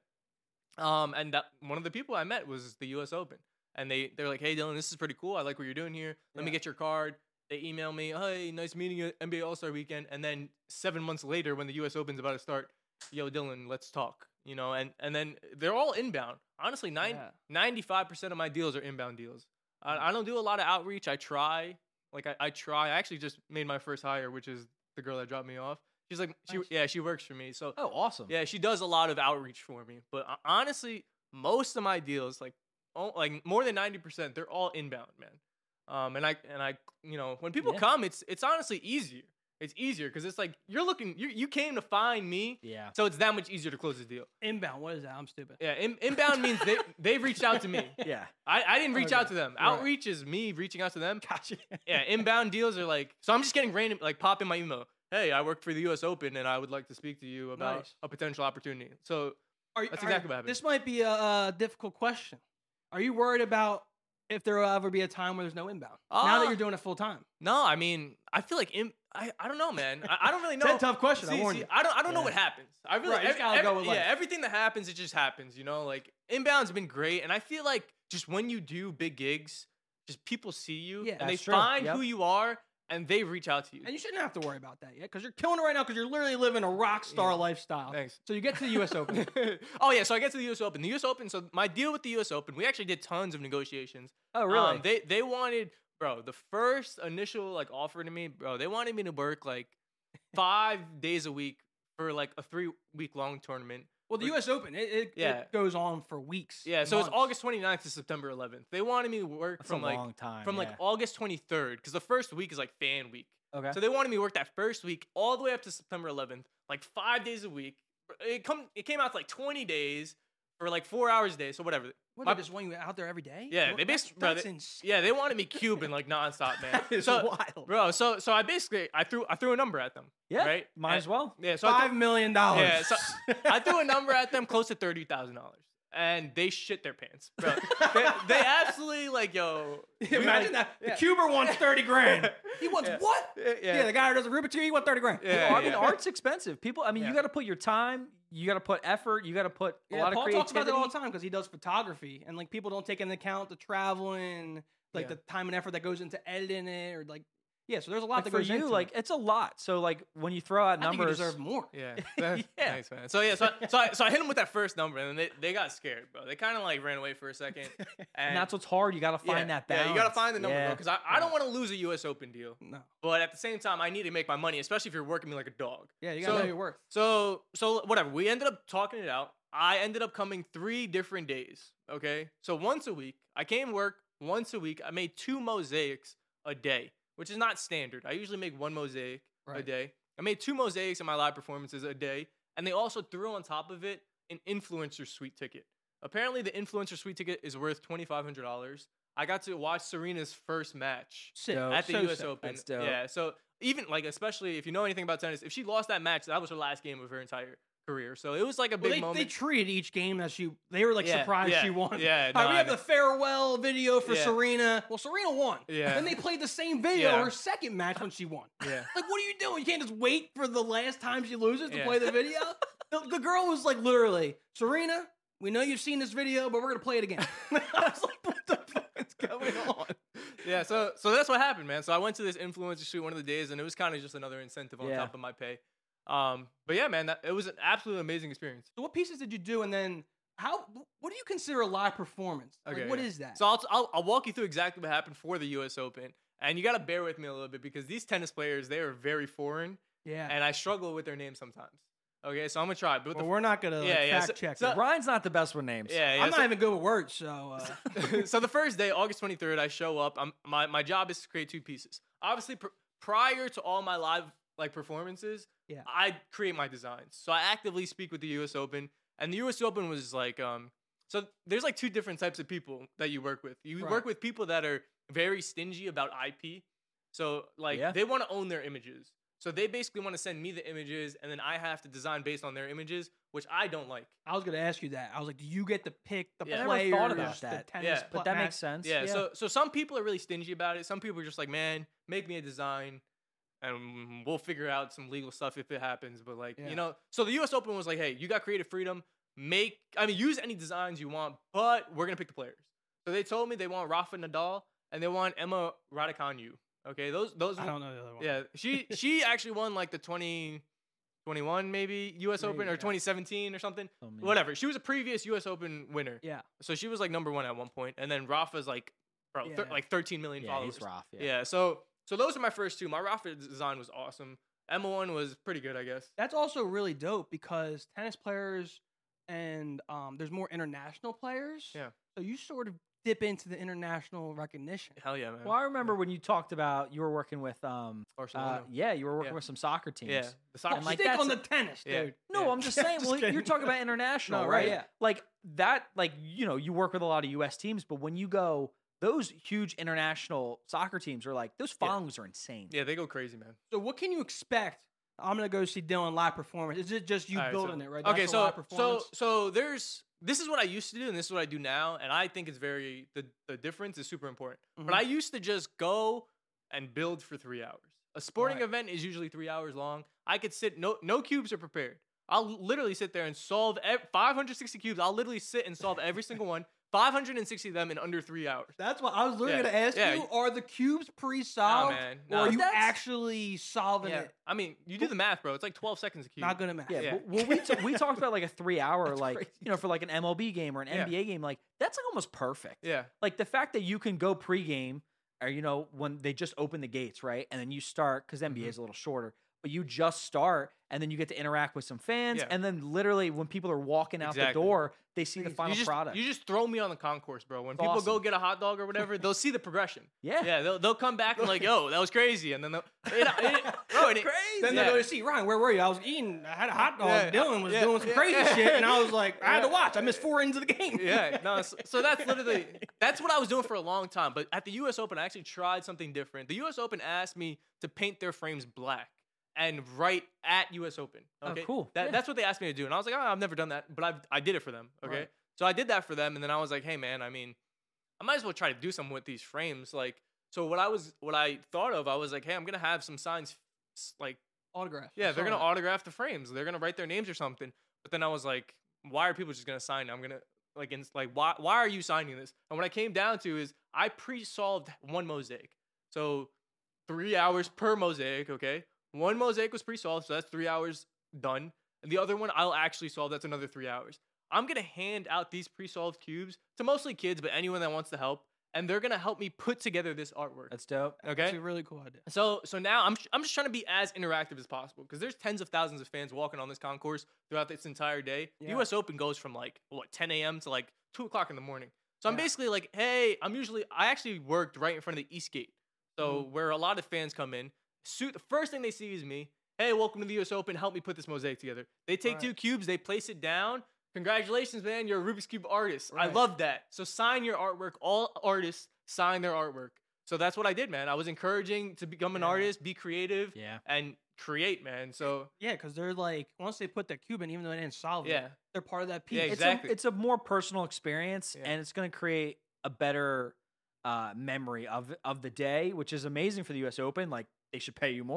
Um, and that one of the people I met was the U S Open. And they, they're like, hey, Dylan, this is pretty cool. I like what you're doing here. Let me Yeah. get your card. They email me, hey, nice meeting you at N B A All-Star Weekend. And then seven months later, when the U S Open's about to start, yo, Dylan, let's talk. You know, and, and then they're all inbound. Honestly, nine, Yeah. ninety-five percent of my deals are inbound deals. I, I don't do a lot of outreach. I try. Like, I, I try. I actually just made my first hire, which is the girl that dropped me off. She's like, she, Nice. yeah, she works for me. So, Oh, awesome. yeah, she does a lot of outreach for me. But uh, honestly, most of my deals, like, oh, like more than ninety percent, they're all inbound, man. Um, and I, and I, you know, when people Yeah. come, it's, it's honestly easier. It's easier because it's like you're looking, you, you came to find me. Yeah. So it's that much easier to close the deal. Inbound. What is that? I'm stupid. Yeah, in, inbound means they, they've reached out to me. Yeah. I, I didn't reach Okay. out to them. Right. Outreach is me reaching out to them. Gotcha. Yeah, inbound deals are like, so I'm just getting random, like pop in my email. Hey, I work for the U S Open and I would like to speak to you about Nice. a potential opportunity. So Are, That's are- exactly what happened. This might be a, a difficult question. Are you worried about if there will ever be a time where there's no inbound? now that Uh, you're doing it full time. no, I mean, I feel like in, I, I don't know, man. I, I don't really know. It's a tough question. I See, warn see, you. I don't I don't know Yeah. what happens. I really Right, you just every- gotta every- go with yeah, life. everything that happens, it just happens, you know? Like inbound's been great. And I feel like just when you do big gigs, just people see you Yeah, and they that's true. find Yep. who you are and they reach out to you. And you shouldn't have to worry about that yet because you're killing it right now because you're literally living a rock star Yeah. lifestyle. Thanks. So you get to the U S Open. Oh yeah, so I get to the U S Open. The U S Open. So my deal with the U S Open, we actually did tons of negotiations. Oh, really? Um, they they wanted, bro, the first initial like offer to me, bro. They wanted me to work like five days a week for like a three week long tournament. Well, the U S Open, it, it, Yeah. it goes on for weeks. Yeah, so months. it's August twenty-ninth to September eleventh. They wanted me to work That's from a like long time. from like yeah. August twenty-third because the first week is like fan week. Okay. So they wanted me to work that first week all the way up to September eleventh, like five days a week. It come it came out to like twenty days for like four hours a day. So whatever. What, my- they just want you out there every day? Yeah, What- they that's, basically- bro, that's they- insane. Yeah, they wanted me Cuban like nonstop, man. It's so wild. bro, so so I basically I threw I threw a number at them. Yeah. Right. Might And- as well. Yeah. So I Five threw- million dollars. Yeah, so I threw a number at them close to thirty thousand dollars, and they shit their pants, bro. they, they absolutely like, yo. we- Imagine that. yeah. The Cuber wants thirty grand. He wants Yeah. what? Yeah, Yeah. the guy who does a Rubik's Cube, he wants thirty grand. Yeah, Well, I mean, yeah. art's expensive. People, I mean, Yeah. you got to put your time, you got to put effort, you got to put a Yeah, lot Paul of talks creativity. about that all the time because he does photography, and like people don't take into account the traveling, like Yeah. the time and effort that goes into editing it, or like yeah. So there's a lot Like that for goes you, into like it. it's a lot. So like when you throw out I think you numbers, deserve more. Yeah. Yeah. Thanks, man. So yeah, so I, so I, so I hit them with that first number, and then they, they got scared, bro. They kind of like ran away for a second, and, and that's what's hard. You got to find yeah, that balance. Yeah, you gotta find the number, Yeah. bro, because I, I don't want to lose a U S Open deal, No. but at the same time, I need to make my money, especially if you're working me like a dog. Yeah, you gotta So- know your worth. So so whatever. We ended up talking it out. I ended up coming three different days. Okay. So once a week. I came work once a week. I made two mosaics a day, which is not standard. I usually make one mosaic a Right. day. I made two mosaics in my live performances a day. And they also threw on top of it an influencer suite ticket. Apparently the influencer suite ticket is worth twenty-five hundred dollars. I got to watch Serena's first match Sick. Dope. at the So U S sick. Open. That's dope. Yeah, so even like especially if you know anything about tennis, if she lost that match, that was her last game of her entire career. So it was like a Well, big they, they moment. treated each game as she. They were like Yeah, surprised yeah, she won. yeah, All right, no, we I have know. the farewell video for Yeah. Serena. Well, Serena won. Yeah. Then they played the same video Yeah. her second match when she won. yeah. Like, what are you doing? You can't just wait for the last time she loses to Yeah. play the video. the, the girl was like, literally, Serena, we know you've seen this video, but we're gonna play it again. I was like, what the fuck is going on? Yeah, so so that's what happened, man. So I went to this influencer shoot one of the days, and it was kind of just another incentive on Yeah. top of my pay. Um, but yeah, man, that, it was an absolutely amazing experience. So what pieces did you do, and then how? What do you consider a live performance? Like, Okay, what yeah. is that? So I'll, I'll I'll walk you through exactly what happened for the U S Open, and you got to bear with me a little bit because these tennis players, they are very foreign, yeah. and I struggle with their names sometimes. Okay, so I'm gonna try. But with Well, the, we're not gonna like, Yeah, yeah, fact so- check so- it. Ryan's not the best with names. yeah, yeah, I'm so- not even good with words, so uh, so the first day, August twenty-third, I show up. I'm my my job is to create two pieces. Obviously, pr- prior to all my live like performances, Yeah. I create my designs. So I actively speak with the U S Open, and the U S Open was like um. So there's like two different types of people that you work with. You Right. work with people that are very stingy about I P. So like Yeah. they want to own their images. So they basically want to send me the images, and then I have to design based on their images, which I don't like. I was gonna ask you that. I was like, do you get to pick the Yeah. I never players? thought about the that. tennis Yeah. But pla- that match- makes sense. Yeah, so so some people are really stingy about it. Some people are just like, man, make me a design, and we'll figure out some legal stuff if it happens. But like, Yeah. you know, so the U S Open was like, hey, you got creative freedom. Make, I mean, use any designs you want, but we're gonna pick the players. So they told me they want Rafa Nadal and they want Emma Raducanu. Okay, those those. I don't know the other one. Yeah, she she actually won like the twenty twenty-one maybe U S Open Maybe, or yeah. twenty seventeen or something. I mean, Whatever. She was a previous U S Open winner. Yeah. So she was like number one at one point, and then Rafa's like, bro, thir- Yeah. like thirteen million Yeah, followers. he's rough. Yeah. Yeah. So so those are my first two. My Rafa design was awesome. Emma one was pretty good, I guess. That's also really dope because tennis players and um, there's more international players. Yeah. So you sort of dip into the international recognition. Hell yeah, man. Well, I remember when you talked about you were working with um uh, Barcelona. yeah, you were working Yeah. with some soccer teams. yeah. The soccer. And, like, Stick on the that's- tennis, Yeah. dude. No, Yeah. I'm just saying. Just Well, you're kidding. talking about international, No, right? right, yeah. Like that, like you know, you work with a lot of U S teams, but when you go, those huge international soccer teams are like those Yeah. followings are insane. yeah, they go crazy, man. So what can you expect? I'm gonna go see Dylan live performance. Is it just you All right, building so- it, right? Okay, That's a so live so performance? so there's this is what I used to do, and this is what I do now, and I think it's very the the difference is super important. But Mhm. I used to just go and build for three hours. A sporting Right. event is usually three hours long. I could sit no no cubes are prepared. I'll literally sit there and solve ev- five hundred sixty cubes. I'll literally sit and solve every single one, five hundred sixty of them in under three hours. That's what I was literally Yeah, gonna ask yeah. you. Are the cubes Nah, pre-solved, man. or Nah. are you That's- actually solving Yeah, it? I mean, you do the math, bro. It's like twelve seconds a cube. Not good at math. Yeah, Yeah. but well, we t- we talked about like a three hour, That's like crazy. you know, for like an M L B game or an Yeah. N B A game, like that's like almost perfect. Yeah, Like the fact that you can go pregame, or you know, when they just open the gates, right, and then you start because N B A Mhm. is a little shorter, but you just start, and then you get to interact with some fans, Yeah. and then literally when people are walking out the Exactly. door, they see the Crazy. final you just product. you just throw me on the concourse, bro. When It's people go awesome. get a hot dog or whatever, they'll see the progression. yeah, Yeah, they'll they'll come back and like, yo, that was crazy, and then they'll, it, it, bro, and it, crazy. Then Yeah. they go to see Ryan. Where were you? I was eating. I had a hot dog. Yeah. Dylan was Yeah. doing some Yeah. crazy shit, and I was like, I had to Yeah. watch. I missed four ends of the game. yeah, no. So, so that's literally that's what I was doing for a long time. But at the U S Open, I actually tried something different. The U S Open asked me to paint their frames black and write at U S Open. Oh, Okay, cool. That, Yeah. That's what they asked me to do, and I was like, oh, I've never done that, but I I did it for them. Okay, Right. so I did that for them, and then I was like, hey, man, I mean, I might as well try to do something with these frames. Like, so what I was what I thought of, I was like, hey, I'm gonna have some signs, s- like. Autograph. I Yeah, they're saw gonna that. autograph the frames. They're gonna write their names or something. But then I was like, why are people just gonna sign? I'm gonna like, ins- like, why? Why are you signing this? And what I came down to is I pre-solved one mosaic, so three hours per mosaic. Okay, one mosaic was pre-solved, so that's three hours done. And the other one I'll actually solve. That's another three hours. I'm gonna hand out these pre-solved cubes to mostly kids, but anyone that wants to help, and they're gonna help me put together this artwork. That's dope. Okay. It's a really cool idea. So so now I'm I'm just trying to be as interactive as possible because there's tens of thousands of fans walking on this concourse throughout this entire day. The Yeah. U S Open goes from like what ten a.m. to like two o'clock in the morning. So I'm Yeah. basically like, hey, I'm usually I actually worked right in front of the East Gate, so Mm-hmm. where a lot of fans come in. So the first thing they see is me. Hey, welcome to the U S Open. Help me put this mosaic together. They take Right. two cubes, they place it down. Congratulations, man! You're a Rubik's Cube artist. I Right. love that. So sign your artwork. All artists sign their artwork. So that's what I did, man. I was encouraging to become an Yeah. artist, be creative, Yeah. and create, man. So Yeah, because they're like, once they put their cube in, even though they didn't solve it, yeah, they're part of that piece. Yeah, It's exactly. a, it's a more personal experience, Yeah. and it's going to create a better uh, memory of of the day, which is amazing for the U S Open. Like they should pay you more,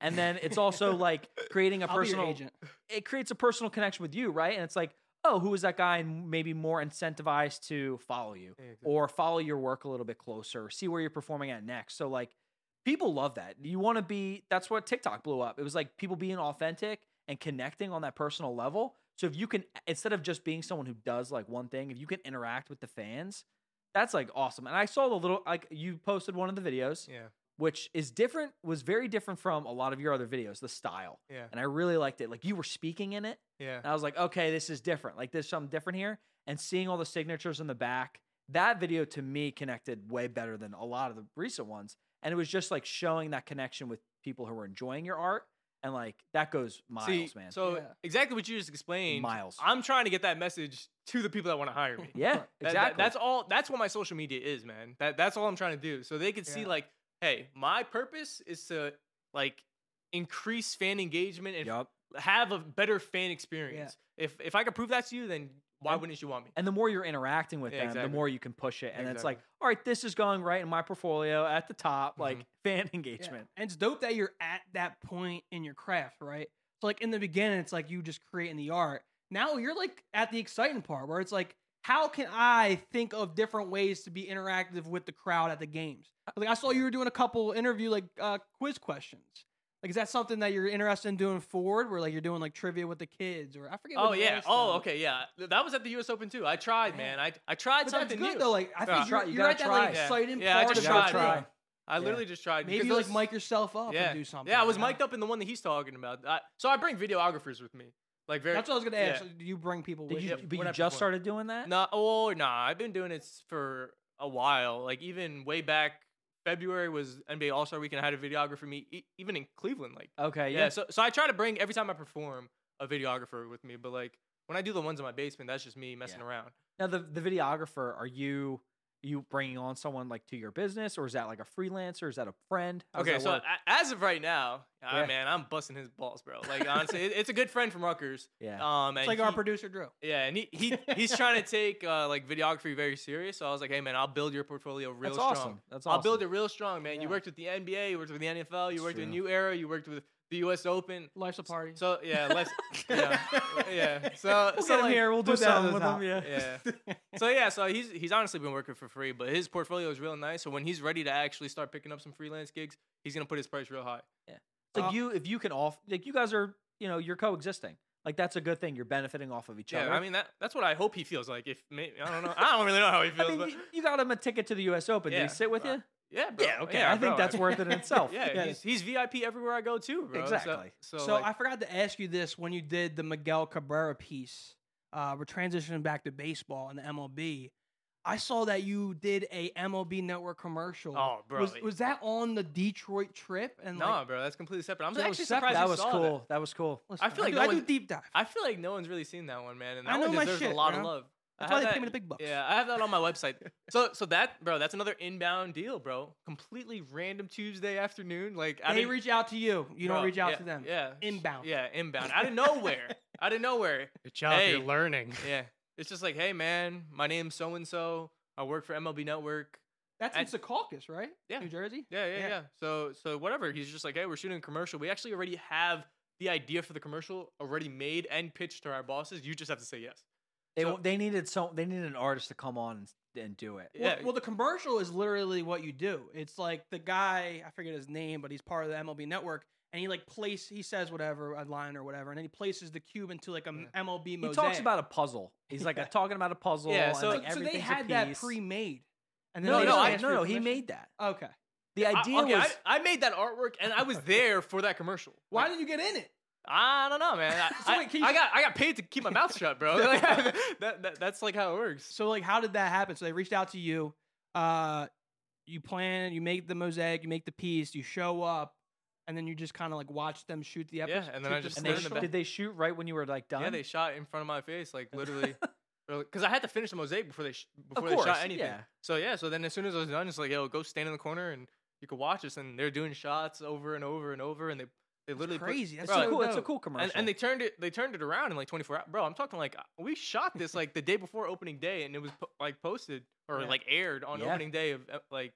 And then it's also like creating a I'll be your personal agent. it creates a personal connection with you, right? And it's like, oh, who is that guy? And maybe more incentivized to follow you Yeah, exactly. or follow your work a little bit closer, see where you're performing at next. So like people love that. You want to be, that's what TikTok blew up. It was like people being authentic and connecting on that personal level. So if you can, instead of just being someone who does like one thing, if you can interact with the fans, that's like awesome. And I saw the little, like you posted one of the videos, Yeah. which is different, was very different from a lot of your other videos, the style. Yeah. And I really liked it. Like you were speaking in it. Yeah. And I was like, okay, this is different. Like there's something different here. And seeing all the signatures in the back, that video to me connected way better than a lot of the recent ones. And it was just like showing that connection with people who were enjoying your art. And like that goes miles, See, man. So Yeah. exactly what you just explained. Miles. I'm trying to get that message to the people that want to hire me. yeah, That- that- exactly. that's all. That's what my social media is, man. That that's all I'm trying to do. So they can see Yeah. like, hey, my purpose is to like increase fan engagement and Yup. have a better fan experience. If if I can prove that to you, then why And- wouldn't you want me? And the more you're interacting with Yeah, them, exactly. the more you can push it. And it's Exactly. like, all right, this is going right in my portfolio at the top, like Mhm. fan Yeah. engagement. And it's dope that you're at that point in your craft, right? So like in the beginning, it's like you just creating the art. Now you're like at the exciting part where it's like, how can I think of different ways to be interactive with the crowd at the games? Like I saw you were doing a couple interview like uh, quiz questions. Like is that something that you're interested in doing forward, where like you're doing like trivia with the kids, or I forget. Oh what the yeah. last Oh time- okay. Yeah. Th- That was at the U S Open too. I tried, Man. man. I I tried But that's something good new. though. Like I Yeah. think you're, Try- you you're at gotta that try. like Yeah. exciting Yeah, I part just of your tried, thing. man. I Yeah. literally just tried. Maybe because like those- mic yourself up yeah. and do something. Yeah, I was you know? mic'd up in the one that he's talking about. I, so I bring videographers with me. Like very. That's what I was gonna ask. yeah. Do you bring people Did with you, you? but when you I just perform. started doing that? No, oh nah, I've been doing it for a while. Like even way back, February was N B A All Star Weekend. I had a videographer meet, e- even in Cleveland. Like Okay, yeah, yeah. so so I try to bring every time I perform a videographer with me. But like when I do the ones in my basement, that's just me messing Yeah. around. Now the the videographer, are you you bringing on someone like to your business, or is that like a freelancer? Is that a friend? How does Okay, that so work? a- as of right now, ah, Yeah. man, I'm busting his balls, bro. Like honestly, it, it's a good friend from Rutgers. yeah, Um, It's and like our he- producer Drew. Yeah, and he, he he's trying to take uh, like videography very serious. So I was like, hey man, I'll build your portfolio real that's strong. awesome. That's awesome. I'll build it real strong, man. Yeah. You worked with the N B A, you worked with the N F L, you It's worked with true. New Era, you worked with the U S Open. Life's a party. So yeah, let's yeah, yeah. So We'll so get him like, here. We'll do put that something on with the him. top. Yeah. yeah. So yeah, so he's he's honestly been working for free, but his portfolio is real nice. So when he's ready to actually start picking up some freelance gigs, he's gonna put his price real high. It's like Uh, you, if you can off, like you guys are, you know, you're coexisting. Like that's a good thing. You're benefiting off of each Yeah, other. I mean that that's what I hope he feels like. If may, I don't know, I don't really know how he I feels, mean, but you, you got him a ticket to the U S Open. Did Yeah, he sit with bro. you? yeah, bro. Yeah, okay. Yeah, I think bro. that's worth it in itself. Yeah, Yeah. he's, he's V I P everywhere I go too, bro. So- Exactly. So, So like, I forgot to ask you this when you did the Miguel Cabrera piece. Uh, we're transitioning back to baseball and the M L B. I saw that you did a M L B Network commercial. Oh, bro. Was, was that on the Detroit trip? And no, like, bro, that's completely separate. I'm So it was actually separate? surprised That you was saw cool. that. That was cool. listen, I feel like do, no I do one- deep dive. I feel like no one's really seen that one, man. And that I know one my deserves shit, a lot you of know? love. I That's why have they pay that- me the big bucks. Yeah, I have that on my website. So, so that, bro, that's another inbound deal, bro. Completely random Tuesday afternoon, like I They didn't reach out to you. You don't bro, reach out yeah, to them. Yeah, Inbound. Yeah, inbound. Out of nowhere. Out of nowhere. Good job. Hey. You're learning. Yeah, it's just like, hey, man, my name's so and so. I work for M L B Network. That's in And- Secaucus, right? Yeah. New Jersey? Yeah, yeah, Yeah. yeah, So, so whatever. He's just like, hey, we're shooting a commercial. We actually already have the idea for the commercial already made and pitched to our bosses. You just have to say yes. They So- they needed so they needed an artist to come on and, and do it. Well, Yeah. well, the commercial is literally what you do. It's like the guy, I forget his name, but he's part of the M L B Network, and he like place, he says whatever, a line or whatever, and then he places the cube into like a Yeah. M L B He mosaic. talks about a puzzle. He's like a, talking about a puzzle. Yeah, and so- like so they everything's a had that piece. pre-made. And then No, they no, just I, asked no, for no. He permission? made that. Okay. The I- idea okay, was I, I made that artwork and I was there for that commercial. Why Like, didn't you get in it? I don't know, man. I, So I- wait, can you- I got I got paid to keep my mouth shut, bro. Like, that, that that's like how it works. So like, how did that happen? So they reached out to you. Uh, you plan, you make the mosaic, you make the piece, you show up, and then you just kind of like watch them shoot the Yeah, episode. and then I just and stood they in the sh- back. did they shoot right when you were like done? Yeah, they shot in front of my face, like literally, because I had to finish the mosaic before they sh- before course, they shot anything. yeah. So yeah, so then as soon as I was done, it's like, yo, go stand in the corner and you can watch us. And they're doing shots over and over and over, and they they literally put- crazy. That's It's bro, a so cool. It's a dope. cool commercial. and, and they turned it they turned it around in like twenty-four hours. Bro, I'm talking like we shot this like the day before opening day, and it was po- like posted or Yeah. like aired on Yeah. opening day of uh, like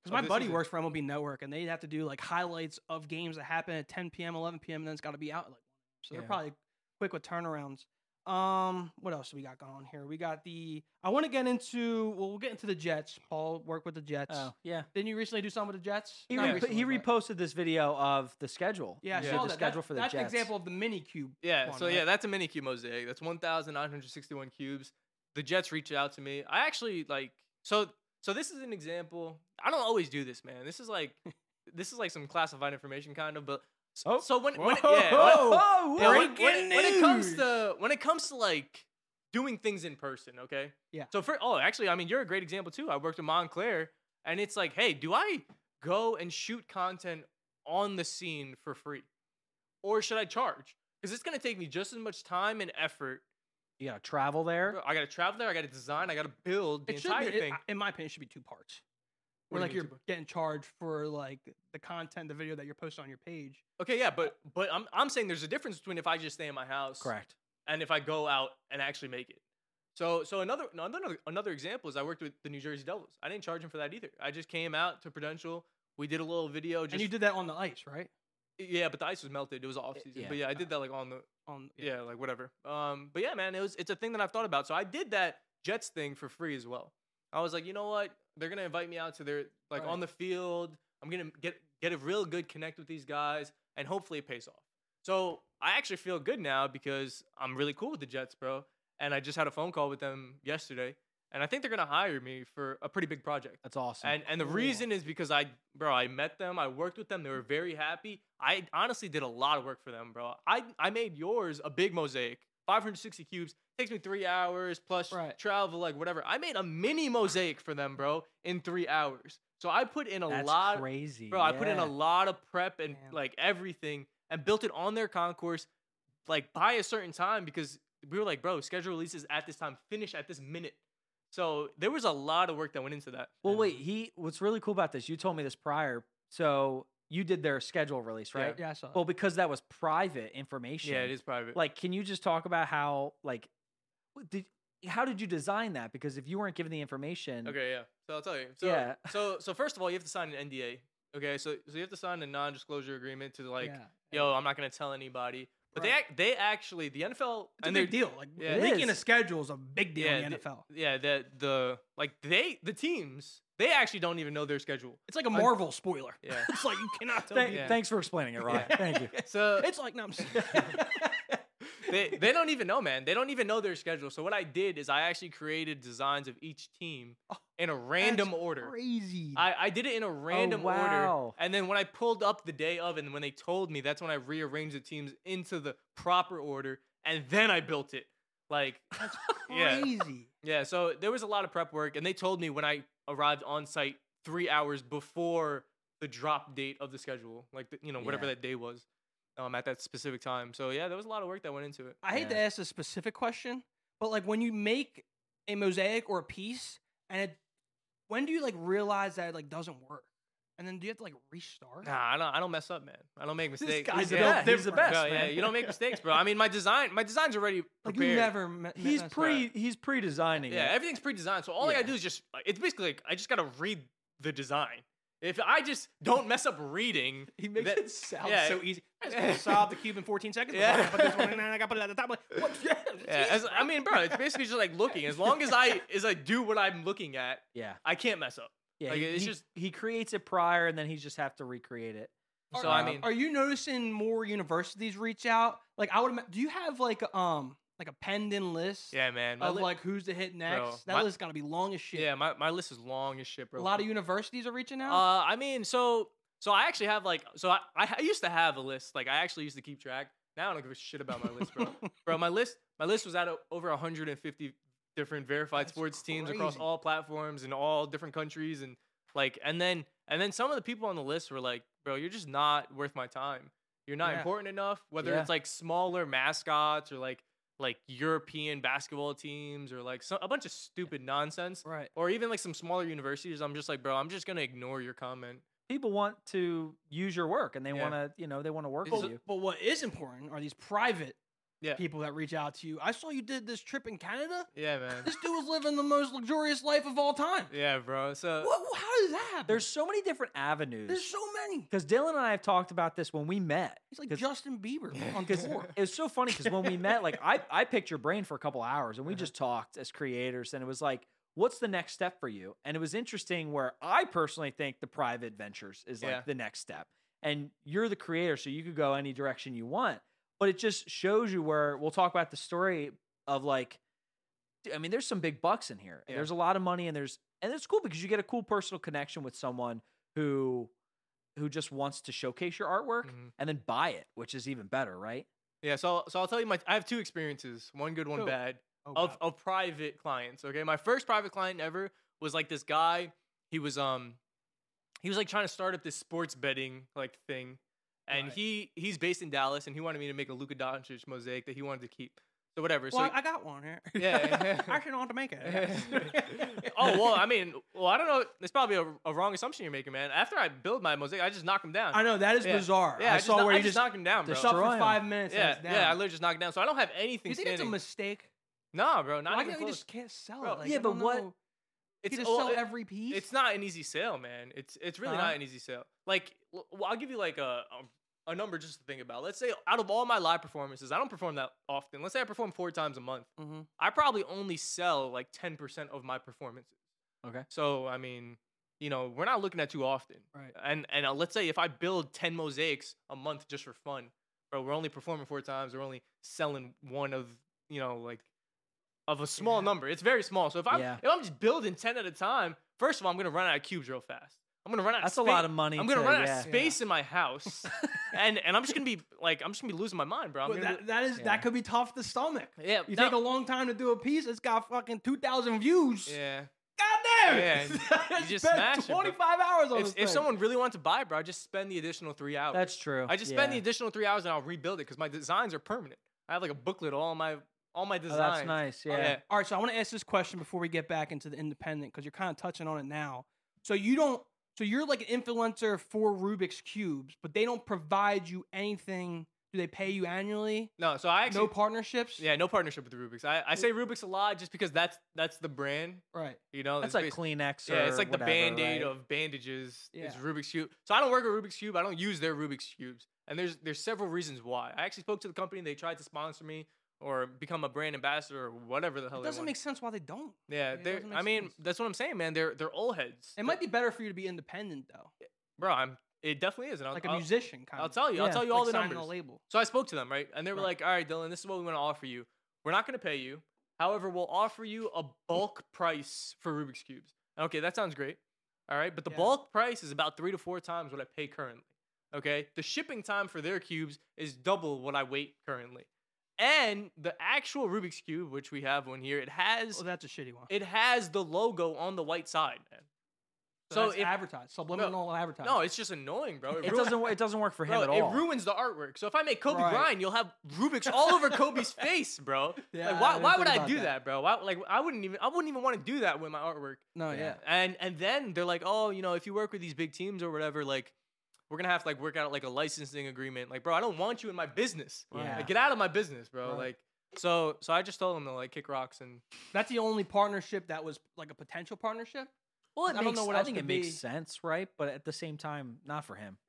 Because Oh, my this buddy is a- works for M L B Network, and they have to do like highlights of games that happen at ten p.m., eleven p.m., and then it's got to be out. Like, so they're Yeah. probably quick with turnarounds. Um, what else do we got going on here? We got the. I want to get into. Well, we'll get into the Jets. Paul worked with the Jets. Oh, yeah. Didn't you recently do something with the Jets? He, Not re- recently, he but- reposted this video of the schedule. Yeah, I He Yeah. did saw the that. schedule That- for the that's Jets. an example of the mini cube. Yeah, one, so right? yeah, that's a mini cube mosaic. That's one thousand nine hundred sixty-one cubes. The Jets reached out to me. I actually like so so this is an example. I don't always do this, man. This is like this is like some classified information kind of, but s- Oh. so when, when Whoa, yeah, whoa, when- whoa, yeah, when, breaking when, when it comes news. to when it comes to like doing things in person, okay? Yeah. So for oh, actually, I mean, you're a great example too. I worked with Montclair, and it's like, hey, do I go and shoot content on the scene for free, or should I charge? Because it's gonna take me just as much time and effort. You got to travel there. Bro, I gotta travel there. I gotta design. I gotta build the It should entire be, it- thing. in my opinion, it should be two parts. What Where do like you mean you're two parts? getting charged for like the content, the video that you're posting on your page. Okay, yeah, but but I'm I'm saying there's a difference between if I just stay in my house, Correct. and if I go out and actually make it. So so another another another example is I worked with the New Jersey Devils. I didn't charge them for that either. I just came out to Prudential. We did a little video. Just And you did that on the ice, right? yeah, but the ice was melted. It was off season. yeah. But yeah, I did that like on the On yeah, like whatever. Um, but yeah, man, it was it's a thing that I've thought about. So I did that Jets thing for free as well. I was like, you know what? They're gonna invite me out to their like Right. on the field. I'm gonna get get a real good connect with these guys, and hopefully it pays off. So I actually feel good now because I'm really cool with the Jets, bro. And I just had a phone call with them yesterday, and I think they're gonna hire me for a pretty big project. That's awesome. And and the Cool. reason is because I, bro, I met them, I worked with them, they were very happy. I honestly did a lot of work for them, bro. I I made yours a big mosaic, five hundred sixty cubes, takes me three hours plus Right. travel, like whatever. I made a mini mosaic for them, bro, in three hours. So I put in a That's lot, crazy. bro. I put in yeah. a lot of prep and Damn. like everything, and built it on their concourse, like by a certain time because we were like, bro, schedule releases at this time, finish at this minute. So there was a lot of work that went into that. Well, And- wait. He. What's really cool about this? You told me this prior. So you did their schedule release, right? Yeah, I saw. that. Well, because that was private information. Yeah, it is private. Like, can you just talk about how, like, what did how did you design that? Because if you weren't given the information, Okay, yeah. So I'll tell you. So, Yeah. So so first of all, you have to sign an N D A. Okay, so so you have to sign a non-disclosure agreement to like, yeah. yo, I'm not gonna tell anybody. But Right. they they actually the N F L It's a and big they're- deal. Like Yeah, it leaking a is. schedule is a big deal Yeah, in the the- N F L. Yeah, the the like they the teams they actually don't even know their schedule. It's like a Marvel spoiler. Yeah. It's like you cannot tell Thank- people. Yeah. thanks for explaining it, Ryan. Yeah. Thank you. So It's like no, I'm just- they they don't even know, man. They don't even know their schedule. So what I did is I actually created designs of each team Oh, in a random That's order. Crazy. I, I did it in a random order. wow. And then when I pulled up the day of and when they told me, that's when I rearranged the teams into the proper order. And then I built it. Like, That's yeah. crazy. yeah, so there was a lot of prep work. And they told me when I arrived on site three hours before the drop date of the schedule, like, the, you know, whatever Yeah. that day was um, at that specific time. So, yeah, there was a lot of work that went into it. I hate to Yeah. ask a specific question, but like when you make a mosaic or a piece, and it, when do you like realize that it like doesn't work? And then do you have to like restart? Nah, I don't. I don't mess up, man. I don't make This mistakes. guy's He's yeah. built he's the different. best, No, yeah, man. you don't make mistakes, bro. I mean, my design, my design's already Like prepared. you never. Me- He's messed pre up. he's pre-designing Yeah, it. everything's pre-designed. So all I Yeah. gotta do is just. like, It's basically like I just gotta read the design. If I just don't mess up reading, He makes that- it sound yeah. so easy. I just gotta solve the cube in fourteen seconds. Yeah. I gotta put this one in there and I gotta put it at the top. Like, what? yeah, as, I mean, bro, it's basically just like looking. As long as I as I do what I'm looking at, Yeah. I can't mess up. Yeah. Like, he, it's he- just- he creates it prior and then he just have to recreate it. So Are- I mean, are you noticing more universities reach out? Like, I would. ima- Do you have like um like a penned in list yeah, man. My of li- like who's to hit next? Bro, that my- list gotta be long as shit. yeah, my, my list is long as shit, a bro. lot of universities are reaching out. Uh, I mean, so so I actually have like so I, I I used to have a list. Like I actually used to keep track. Now I don't give a shit about my list, bro. Bro, my list my list was at o- over one hundred fifty different verified That's sports teams across crazy. all platforms in all different countries, and like and then and then some of the people on the list were like, bro, you're just not worth my time. You're not Yeah. important enough. Whether Yeah. it's like smaller mascots or like like European basketball teams or like so, a bunch of stupid nonsense. right. Or even like some smaller universities, I'm just like, bro, I'm just gonna ignore your comment. People want to use your work and they Yeah. want to, you know, they want to work It's- with But, you. but what is important are these private Yeah. people that reach out to you. I saw you did this trip in Canada. Yeah, man. This dude was living the most luxurious life of all time. Yeah, bro. So What, how does that happen? There's so many different avenues. There's so many. Because Dylan and I have talked about this when we met. He's like 'Cause- Justin Bieber on Because tour. it was so funny because when we met, like I, I picked your brain for a couple hours and we just talked as creators, and it was like, what's the next step for you? And it was interesting where I personally think the private ventures is like Yeah. the next step. And you're the creator, so you could go any direction you want. But it just shows you where we'll talk about the story of like, I mean, there's some big bucks in here. Yeah. There's a lot of money, and there's and it's cool because you get a cool personal connection with someone who who just wants to showcase your artwork Mhm. and then buy it, which is even better, right? yeah, so so I'll tell you my I have two experiences, one good, one Cool. bad, Oh, of wow. of private clients. Okay, my first private client ever was like this guy. He was um he was like trying to start up this sports betting like thing, and Right. he he's based in Dallas, and he wanted me to make a Luka Doncic mosaic that he wanted to keep. So whatever. Well, so I got one here. Yeah. I actually don't have to make it. oh well, I mean, well, I don't know. It's probably a, a wrong assumption you're making, man. After I build my mosaic, I just knock him down. I know that is Yeah. bizarre. Yeah, I, I, just, saw kno- where I you just just knock him down, bro. just up Destroy for him. five minutes. Yeah, and it's down. yeah, I literally just knock it down. So I don't have Do anything you think it's a standing. mistake? Nah, bro, not Why even can't we close. just can't sell Bro, it? Like, yeah, I but don't what- know. It's You just oh, sell it- every piece. It's not an easy sale, man. It's it's really Huh? not an easy sale. Like, l- well, I'll give you like a, a a number just to think about. Let's say out of all my live performances, I don't perform that often. Let's say I perform four times a month. Mm-hmm. I probably only sell like ten percent of my performances. Okay. So I mean, you know, we're not looking at too often. Right. And and uh, let's say if I build ten mosaics a month just for fun, bro, we're only performing four times. We're only selling one of, you know, like of a small Yeah. number. It's very small. So if I'm Yeah. if I'm just building ten at a time, first of all, I'm gonna run out of cubes real fast. I'm gonna run out. That's of a lot spa- of money. I'm gonna to- run out yeah. of space in my house, and and I'm just gonna be like I'm just gonna be losing my mind, bro. I'm But gonna that, that is Yeah. that could be tough to stomach. be, yeah, You no, take a long time to do a piece. It's got fucking two thousand views. yeah. God damn Yeah, it! you I just spent smash it, bro. twenty-five hours on If, this if thing. someone really wanted to buy, bro, I just spend the additional three hours. That's true. I just yeah. spend the additional three hours and I'll rebuild it because my designs are permanent. I have like a booklet of all my all my Oh, designs. that's nice. Yeah. Yeah. All right, so I want to ask this question before we get back into the independent because you're kind of touching on it now. So you don't, so you're like an influencer for Rubik's Cubes, but they don't provide you anything. Do they pay you annually? No, so I actually No partnerships? yeah, no partnership with Rubik's. I, I say Rubik's a lot just because that's that's the brand. Right. You know, That's it's like basi- Kleenex. yeah, it's or like the whatever, band-aid right? of bandages. It's Yeah. Rubik's Cube. So I don't work at Rubik's Cube. I don't use their Rubik's Cubes. And there's there's several reasons why. I actually spoke to the company. They tried to sponsor me or become a brand ambassador or whatever the hell It they doesn't want. make sense why they don't. Yeah, it they're. doesn't make I mean, sense. that's what I'm saying, man. They're they're old heads. It might be better for you to be independent though, bro. I'm. It definitely is. And I'll, like a I'll, musician kind I'll of. tell you. I'll Yeah, tell you all like the signing numbers. a label. So I spoke to them, right? And they were Right. like, all right, Dylan, this is what we want to offer you. We're not going to pay you. However, we'll offer you a bulk price for Rubik's Cubes. Okay, that sounds great. All right. But the Yeah. bulk price is about three to four times what I pay currently. Okay. The shipping time for their cubes is double what I wait currently. And the actual Rubik's Cube, which we have one here, it has Oh, that's a shitty one. it has the logo on the white side, man. So, So it's if advertised, subliminal advertising. no, it's just annoying, bro. It ruins- doesn't. wo- It doesn't work for him Bro, at all. it ruins the artwork. So if I make Kobe Right. Bryant, you'll have Rubik's all over Kobe's face, bro. Yeah, like, I why, didn't why think would I about do that. that, bro? Why, like, I wouldn't even, I wouldn't even want to do that with my artwork. No, yeah. And and then they're like, oh, you know, if you work with these big teams or whatever, like, we're gonna have to like work out like a licensing agreement. Like, bro, I don't want you in my business. Yeah. Like, get out of my business, bro. Right. Like, so so I just told them to like kick rocks and That's the only partnership that was like a potential partnership. well, it I don't makes, know what I else think could it makes be. sense, right? But at the same time, not for him.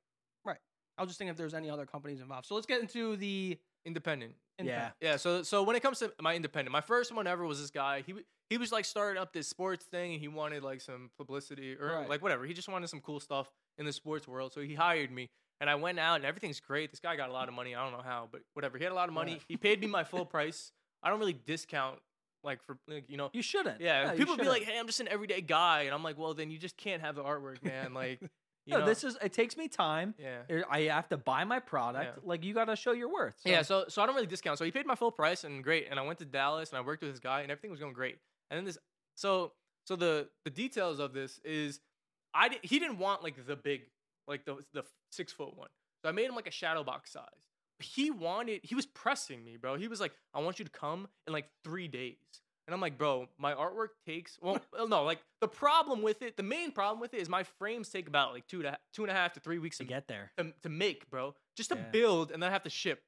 I was just thinking if there's any other companies involved. So let's get into the independent. independent. Yeah, so so when it comes to my independent, my first one ever was this guy. He w- he was like starting up this sports thing, and he wanted like some publicity or Right. like whatever. He just wanted some cool stuff in the sports world, so he hired me, and I went out, and everything's great. This guy got a lot of money. I don't know how, but whatever. He had a lot of money. Right. He paid me my full price. I don't really discount like for like, you know. You shouldn't. Yeah, you people be shouldn't. like, "Hey, I'm just an everyday guy," and I'm like, "Well, then you just can't have the artwork, man." Like, you no, know, this is. It takes me time. yeah. Er, I have to buy my product. Yeah. Like you got to show your worth. Yeah, so so I don't really discount. So he paid my full price and great. And I went to Dallas and I worked with this guy and everything was going great. And then this, so so the the details of this is, I di- he didn't want like the big, like the the six foot one. So I made him like a shadow box size. He wanted, he was pressing me, bro. He was like, I want you to come in like three days. And I'm like, bro, my artwork takes, well, no, like the problem with it, the main problem with it is my frames take about like two to two and a half to three weeks to to get there. to, to make, bro. Just to Yeah. build and then have to ship.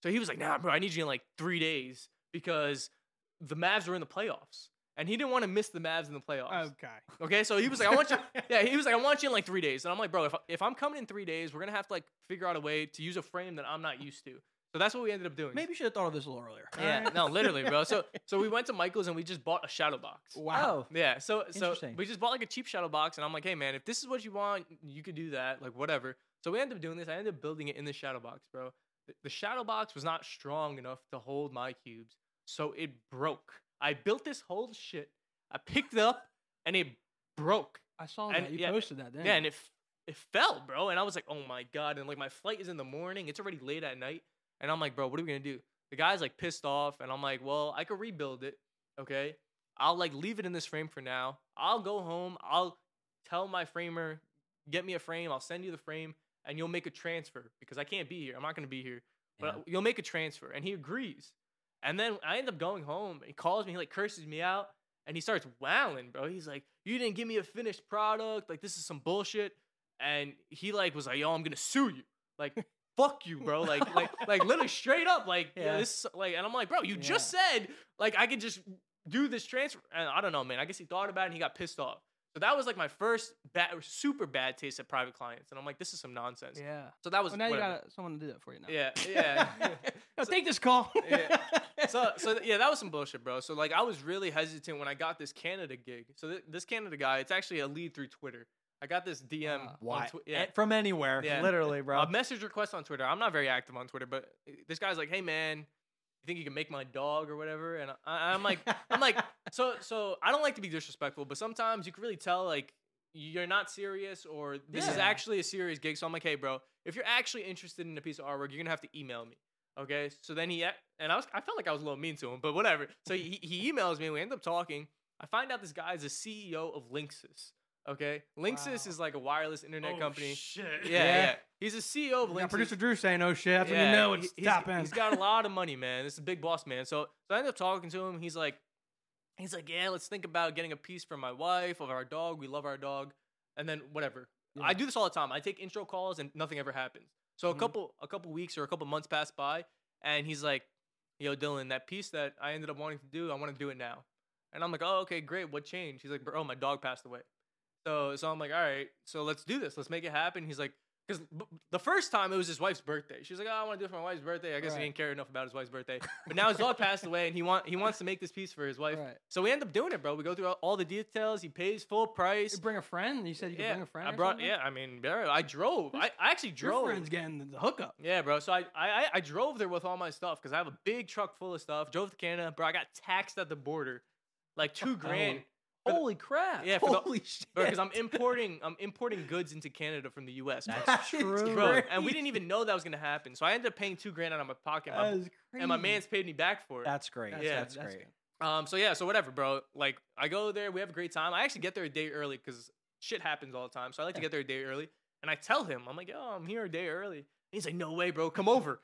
So he was like, nah, bro, I need you in like three days because the Mavs were in the playoffs. And he didn't want to miss the Mavs in the playoffs. Okay. Okay, so he was like, I want you. Yeah, he was like, I want you in like three days. And I'm like, bro, if, if I'm coming in three days, we're going to have to like figure out a way to use a frame that I'm not used to. So that's what we ended up doing. Maybe you should have thought of this a little earlier. Yeah, Alright. no, literally, bro. So so we went to Michael's and we just bought a shadow box. Wow. Oh, Yeah, so so Interesting. we just bought like a cheap shadow box, and I'm like, hey man, if this is what you want, you could do that, like whatever. So we ended up doing this. I ended up building it in the shadow box, bro. The, the shadow box was not strong enough to hold my cubes, so it broke. I built this whole shit. I picked it up, and it broke. I saw And- that. You yeah, posted that, didn't Yeah, you? and it f- it fell, bro. And I was like, oh my god. And like my flight is in the morning. It's already late at night. And I'm like, bro, what are we gonna do? The guy's like pissed off, and I'm like, well, I could rebuild it. Okay, I'll like leave it in this frame for now. I'll go home. I'll tell my framer, get me a frame. I'll send you the frame, and you'll make a transfer because I can't be here. I'm not gonna be here, but Yeah. you'll make a transfer. And he agrees. And then I end up going home. He calls me. He like curses me out. And he starts wowing, bro. He's like, you didn't give me a finished product. Like, this is some bullshit. And he like was like, yo, I'm gonna sue you. Like, fuck you, bro. Like, like, like literally straight up. Like, yeah, Yeah. this is, like, and I'm like, bro, you just said like I could just do this transfer. And I don't know, man. I guess he thought about it and he got pissed off. So that was like my first bad, super bad taste at private clients. And I'm like, this is some nonsense. Yeah. So that was Well, now whatever. you got someone to do that for you now. Yeah, yeah. No, take this call. Yeah. so so yeah, that was some bullshit, bro. So like I was really hesitant when I got this Canada gig. So th- this Canada guy, it's actually a lead through Twitter. I got this D M Ah. on Why? Twi- yeah. Eh, From anywhere, Yeah. literally, bro. A message request on Twitter. I'm not very active on Twitter, but this guy's like, "Hey man, you think you can make my dog or whatever?" And I, I'm like, I'm like, so so I don't like to be disrespectful, but sometimes you can really tell like you're not serious or this is Yeah. actually a serious gig. So I'm like, hey bro, if you're actually interested in a piece of artwork, you're gonna have to email me. Okay. So then he and I was I felt like I was a little mean to him, but whatever. So he he emails me and we end up talking. I find out this guy is the C E O of Linksys. Okay. Linksys Wow. is like a wireless internet company. Shit. Yeah, Yeah. yeah. He's a C E O of Yeah, Linksys. producer Drew saying, "Oh shit!" That's when Yeah, you know he- it's he's, top end. He's got a lot of money, man. This is a big boss, man. So, so I ended up talking to him. He's like, he's like, yeah, let's think about getting a piece for my wife of our dog. We love our dog, and then whatever. Yeah. I do this all the time. I take intro calls and nothing ever happens. So Mhm. a couple, a couple weeks or a couple months pass by, and he's like, yo, Dylan, that piece that I ended up wanting to do, I want to do it now. And I'm like, oh, okay, great. What changed? He's like, bro, my dog passed away. So, so I'm like, all right, so let's do this. Let's make it happen. He's like, because b- the first time it was his wife's birthday. She was like, oh, I want to do it for my wife's birthday. I guess Right. he didn't care enough about his wife's birthday. But now his dog passed away, and he want he wants to make this piece for his wife. Right. So we end up doing it, bro. We go through all, all the details. He pays full price. You bring a friend. You said you could yeah, bring a friend. I or brought. something? Yeah, I mean, bro, I drove. I, I actually Your drove. friend's getting the- the hookup. Yeah, bro. So I, I I- I drove there with all my stuff because I have a big truck full of stuff. Drove to Canada, bro. I got taxed at the border, like two grand. for the- Holy crap! Yeah, for the- Holy shit! Because I'm importing, I'm importing goods into Canada from the U S, bro. That's That is true. Bro, crazy. and we didn't even know that was gonna happen. So I ended up paying two grand out of my pocket, my- That is and my crazy. man's paid me back for it. That's great. That's yeah, that's, that's great. good. Um, so yeah, so whatever, bro. Like I go there, we have a great time. I actually get there a day early because shit happens all the time. So I like to get there a day early. And I tell him, I'm like, yo, I'm here a day early. And he's like, no way, bro, come over.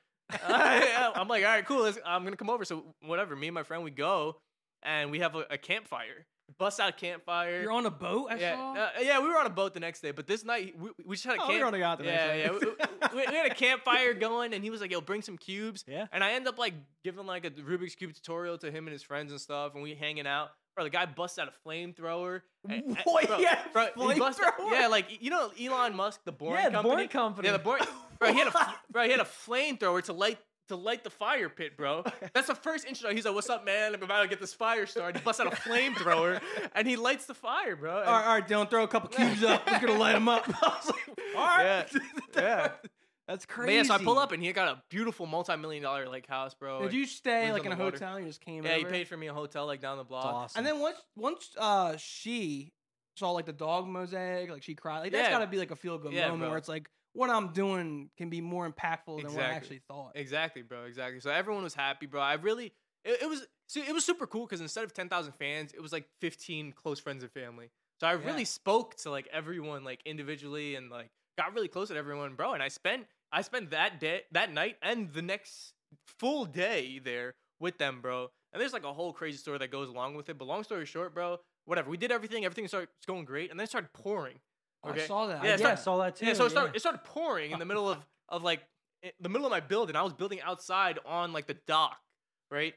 I- I'm like, all right, cool. Let's, I'm gonna come over. So whatever, me and my friend we go, and we have a, a campfire. Bust out campfire. You're on a boat. I yeah, saw. uh, yeah, we were on a boat the next day, but this night we, we just had a Oh, camp. we already got the next yeah, day. yeah. We, we, we had a campfire going, and he was like, "Yo, bring some cubes." Yeah. And I end up like giving like a Rubik's cube tutorial to him and his friends and stuff, and we hanging out. Bro, the guy busts out a flamethrower. and- and- What? bro, Yeah, bro, he busted- flamethrower? yeah, like you know Elon Musk, the Boring Yeah, the company. Boring Company. Yeah, the Boring. Bro, he had a f- bro, he had a flamethrower to light to light the fire pit, bro. That's the first intro. He's like, "What's up, man? I'm about to get this fire started." He busts out a flamethrower and he lights the fire, bro. And- All right, all right, Dylan, throw a couple cubes up. We're gonna light them up. I was like, all right. Yeah, yeah. That's But crazy. yeah, so I pull up and he got a beautiful multi-million dollar like house, bro. Did you stay lives like on in a the water. hotel and you just came Yeah, he over? paid for me a hotel like down the block. That's awesome. And then once once uh she saw like the dog mosaic, like she cried. Like that's Yeah. gotta be like a feel good Yeah, moment bro. where it's like what I'm doing can be more impactful than what I Exactly. actually thought. Exactly, bro. Exactly. So everyone was happy, bro. I really, it, it was, see, it was super cool because instead of ten thousand fans, it was like fifteen close friends and family. So I really Yeah. spoke to like everyone like individually and like got really close with everyone, bro. And I spent, I spent that day, that night, and the next full day there with them, bro. And there's like a whole crazy story that goes along with it. But long story short, bro, whatever. We did everything. Everything started going great, and then it started pouring. Oh, Okay. I saw that. Yeah, I it's yeah, I not- saw that too. Yeah, so it started, it started pouring in the middle of, of like in the middle of my building. I was building outside on like the dock, right?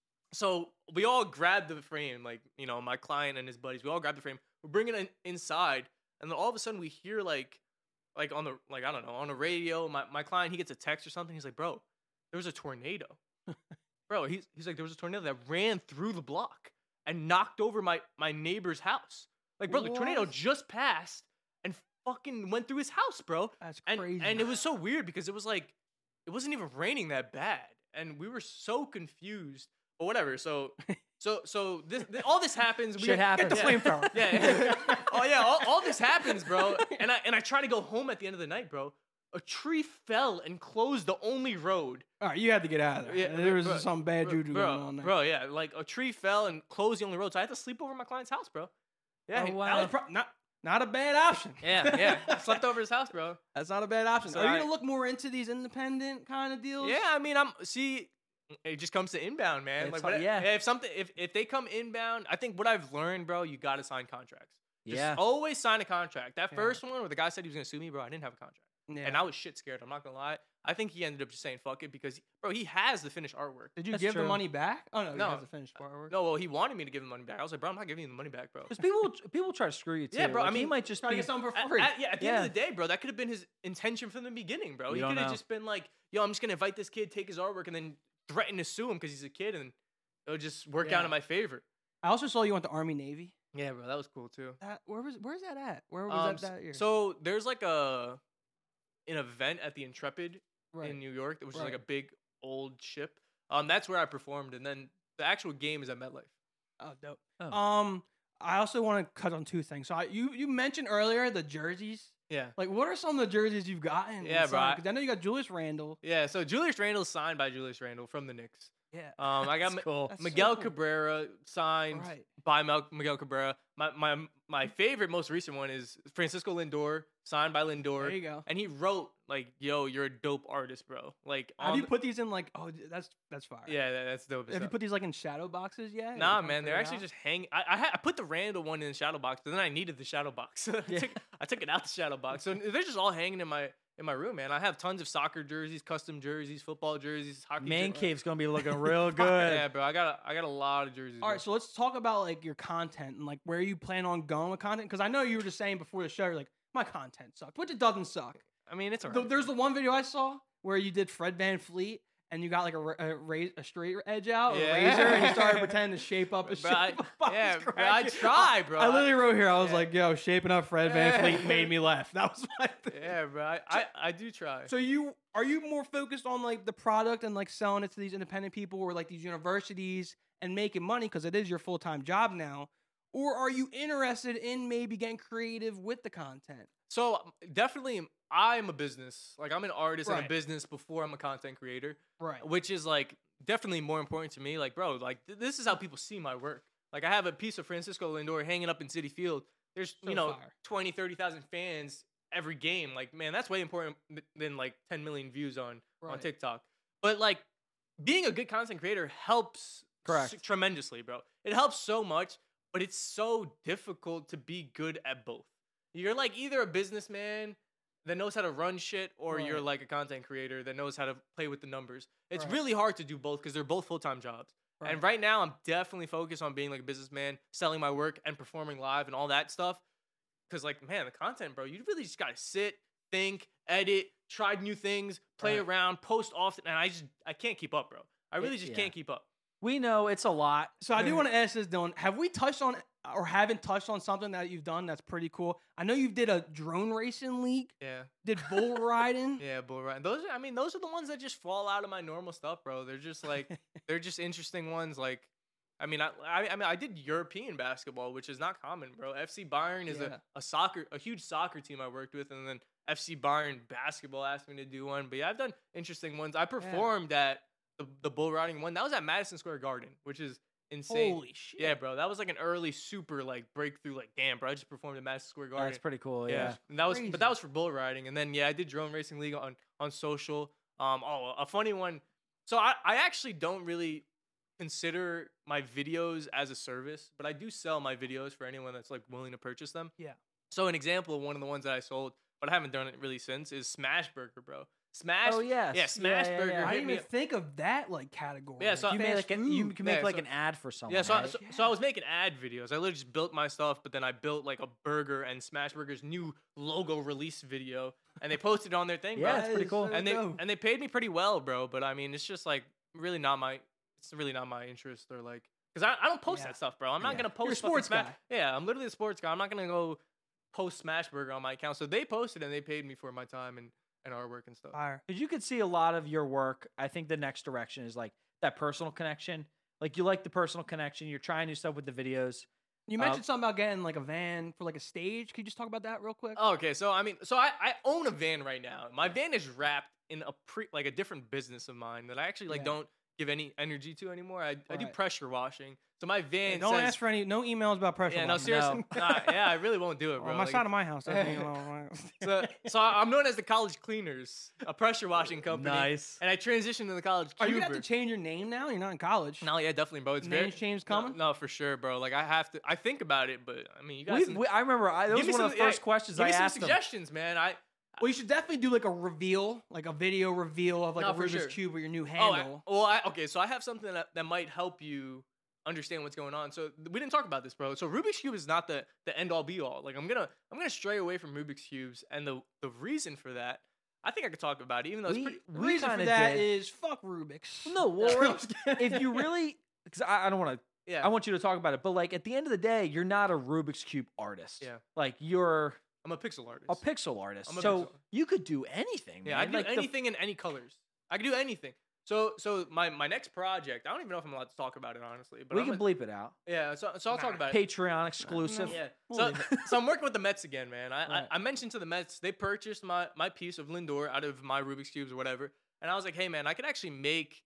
So we all grabbed the frame, like, you know, my client and his buddies. We all grabbed the frame. We're bringing it in, inside, and then all of a sudden we hear like, like on the like I don't know on the radio. My my client, he gets a text or something. He's like, bro, there was a tornado. Bro, he's he's like, there was a tornado that ran through the block and knocked over my my neighbor's house. Like, bro, the tornado What? just passed and fucking went through his house, bro. That's And crazy. and it was so weird because it was like, it wasn't even raining that bad, and we were so confused. But whatever. So so so this, this all this happens. We Shit happens. Get the yeah. flamethrower. Yeah. Oh yeah. All, all this happens, bro. And I and I try to go home at the end of the night, bro. A tree fell and closed the only road. All right, you had to get out of there. Yeah, there was bro, some bad bro, juju bro, going on there. Bro, yeah, like a tree fell and closed the only road, so I had to sleep over at my client's house, bro. Yeah, Oh, he- wow. that That was was pro- not not a bad option. yeah, yeah. I slept over his house, bro. That's not a bad option. So Are you I- gonna look more into these independent kind of deals? Yeah, I mean, I'm see. It just comes to inbound, man. It's like, hard- what, yeah. If something, if if they come inbound, I think what I've learned, bro, you got to sign contracts. Just Yeah. always sign a contract. That Yeah. first one where the guy said he was gonna sue me, bro, I didn't have a contract, Yeah. and I was shit scared. I'm not gonna lie. I think he ended up just saying fuck it because, bro, he has the finished artwork. Did you That's give true. the money back? Oh no, No. he has the finished artwork. No, well, he wanted me to give him money back. I was like, bro, I'm not giving you the money back, bro. Because people people try to screw you too. Yeah, bro, I Like, he mean, might just Trying to be get something for At, free. at- yeah, at the Yeah. end of the day, bro, that could have been his intention from the beginning, bro. You he don't could have know. just been like, yo, I'm just gonna invite this kid, take his artwork, and then threaten to sue him because he's a kid, and it'll just work out Yeah. in my favor. I also saw you went to Army Navy. Yeah, bro, that was cool too. That where was where's that at? Where was Um, that that year? So there's like a an event at the Intrepid right. in New York, which is like Right. a big old ship. Um, that's where I performed, and then the actual game is at MetLife. Oh, dope. Oh. Um, I also want to cut on two things. So I, you you mentioned earlier the jerseys. Yeah. Like, what are some of the jerseys you've gotten? Yeah, bro, I- Because I know you got Julius Randle. Yeah, so Julius Randle's signed by Julius Randle from the Knicks. Yeah. Um, I got That's Mi- cool. That's so Miguel cool. Cabrera signed Right. by Mel- Miguel Cabrera. My my my favorite, most recent one is Francisco Lindor, signed by Lindor, There you go. and he wrote like, "Yo, you're a dope artist, bro." Like, Have on you the- put these in like? Oh, that's that's fire. yeah, that- that's dope. as Have you hell. put these like in shadow boxes yet? Nah, Like, man, they're figure actually out? just hanging. I I, had, I put the Randall one in the shadow box, but then I needed the shadow box. I, Yeah. took, I took it out the shadow box, so they're just all hanging in my in my room, man. I have tons of soccer jerseys, custom jerseys, football jerseys, hockey. Man jer- cave's gonna be looking real good. Yeah, bro, I got a, I got a lot of jerseys. All bro. right, so let's talk about like your content and like where you plan on going with content. Because I know you were just saying before the show, you're like, my content sucks, which it doesn't suck. I mean, it's The- alright. there's the one video I saw where you did Fred Van Fleet and you got like a, ra- a, ra- a straight edge out, Yeah. a razor, and you started pretending to shape up a Bro, shape I- up yeah, his bro, crack. I try, bro. I literally wrote here, I was Yeah. like, yo, shaping up Fred Van Yeah. Fleet made me laugh. That was my thing. Yeah, bro. I, I, I do try. So you are you more focused on like the product and like selling it to these independent people or like these universities and making money because it is your full time job now, or are you interested in maybe getting creative with the content? So um, definitely, I'm a business. Like I'm an artist and Right. a business before I'm a content creator, Right. which is like definitely more important to me. Like, bro, like th- this is how people see my work. Like I have a piece of Francisco Lindor hanging up in City Field. There's So you know fire. twenty, thirty thousand fans every game. Like man, that's way important th- than like ten million views on on Right. TikTok. But like being a good content creator helps Correct. s- tremendously, bro. It helps so much, but it's so difficult to be good at both. You're like either a businessman that knows how to run shit, or you're Right. like a content creator that knows how to play with the numbers. It's Right. really hard to do both because they're both full time jobs. And right now, I'm definitely focused on being like a businessman, selling my work and performing live and all that stuff. Because like, man, the content, bro, you really just gotta sit, think, edit, try new things, play Right. around, post often, and I just I can't keep up, bro. I really It- just yeah. can't keep up. We know it's a lot. So I do want to ask this, Dylan. Have we touched on or haven't touched on something that you've done that's pretty cool? I know you did a drone racing league, Yeah. did bull riding. Yeah, bull riding. Those, are, I mean, those are the ones that just fall out of my normal stuff, bro. They're just like, they're just interesting ones. Like, I mean, I, I, I mean, I did European basketball, which is not common, bro. F C Bayern is Yeah. a, a soccer, a huge soccer team I worked with, and then F C Bayern basketball asked me to do one. But yeah, I've done interesting ones. I performed at the, the bull riding one. That was at Madison Square Garden, which is insane. Holy shit! Yeah, bro. That was like an early super like breakthrough. Like, damn, bro, I just performed at Madison Square Garden. That's pretty cool. Yeah. And that was, Crazy. but that was for bull riding. And then yeah, I did drone racing league on on social. Um, oh, a funny one. So I I actually don't really consider my videos as a service, but I do sell my videos for anyone that's like willing to purchase them. Yeah. So an example of one of the ones that I sold, but I haven't done it really since, is Smash Burger, bro. Smash. Oh, yes. Yeah, Yeah, Smash yeah, Burger. yeah. I hit didn't me even up. think of that like category. Yeah, like so- You made fast like a, you food. can make Yeah, like so- an ad for someone. Yeah, so, I- right? so so I was making ad videos. I literally just built my stuff, but then I built like a burger and Smash Burger's new logo release video, and they posted it on their thing. Yeah, bro. it's pretty is cool. so and they dope. and they paid me pretty well, bro. But I mean, it's just like really not my. It's really not my interest or like because I, I don't post Yeah. that stuff, bro. I'm not Yeah. gonna post You're a fucking sports Smash- guy. Yeah, I'm literally a sports guy. I'm not gonna go post Smash Burger on my account. So they posted and they paid me for my time and and artwork and stuff. Fire. Because you could see a lot of your work. I think the next direction is like that personal connection. Like you like the personal connection. You're trying new stuff with the videos. You Uh, mentioned something about getting like a van for like a stage. Can you just talk about that real quick? Oh, okay, so I mean, so I, I own a van right now. My van is wrapped in a pre like a different business of mine that I actually like Yeah. don't give any energy to anymore. I, I do Right. pressure washing. So my Hey, van don't says, ask for any no emails about pressure. yeah, no, washing. seriously, nah, yeah, I really won't do it, bro. On my Like, side of my house. That's, you know, so, so I'm known as the College Cleaners, a pressure washing company. Nice. And I transitioned to the College Are Cuber. you gonna have to change your name now? You're not in college. No, yeah, definitely, bro. It's Name very change no, coming? No, for sure, bro. Like I have to. I think about it, but I mean, you guys. We, we, I remember I, that give was me one of some- the first yeah, questions give I me some asked them. suggestions, man. I Well, you should definitely do like a reveal, like a video reveal of like No, a for Rubik's sure. cube with your new Oh, handle. I, well, I, okay. So I have something that, that might help you understand what's going on. So we didn't talk about this, bro. So Rubik's cube is not the the end all be all. Like I'm gonna I'm gonna stray away from Rubik's cubes, and the the reason for that, I think I could talk about it, even though it's We, pretty. The we reason for kinda that did. is fuck Rubik's. No, well, if you really, because I, I don't want to, Yeah, I want you to talk about it, but like at the end of the day, you're not a Rubik's Cube artist. Yeah. Like you're I'm a pixel artist. a pixel artist. I'm a so pixel. you could do anything. Yeah, man. I can do like the- anything in any colors. I can do anything. So so my my next project, I don't even know if I'm allowed to talk about it honestly, but we I'm can a- bleep it out. yeah. So so I'll Nah. talk about it. Patreon exclusive. Yeah. We'll So, leave so I'm working with the Mets again, man. I, Right. I I mentioned to the Mets they purchased my my piece of Lindor out of my Rubik's cubes or whatever, and I was like, hey man, I could actually make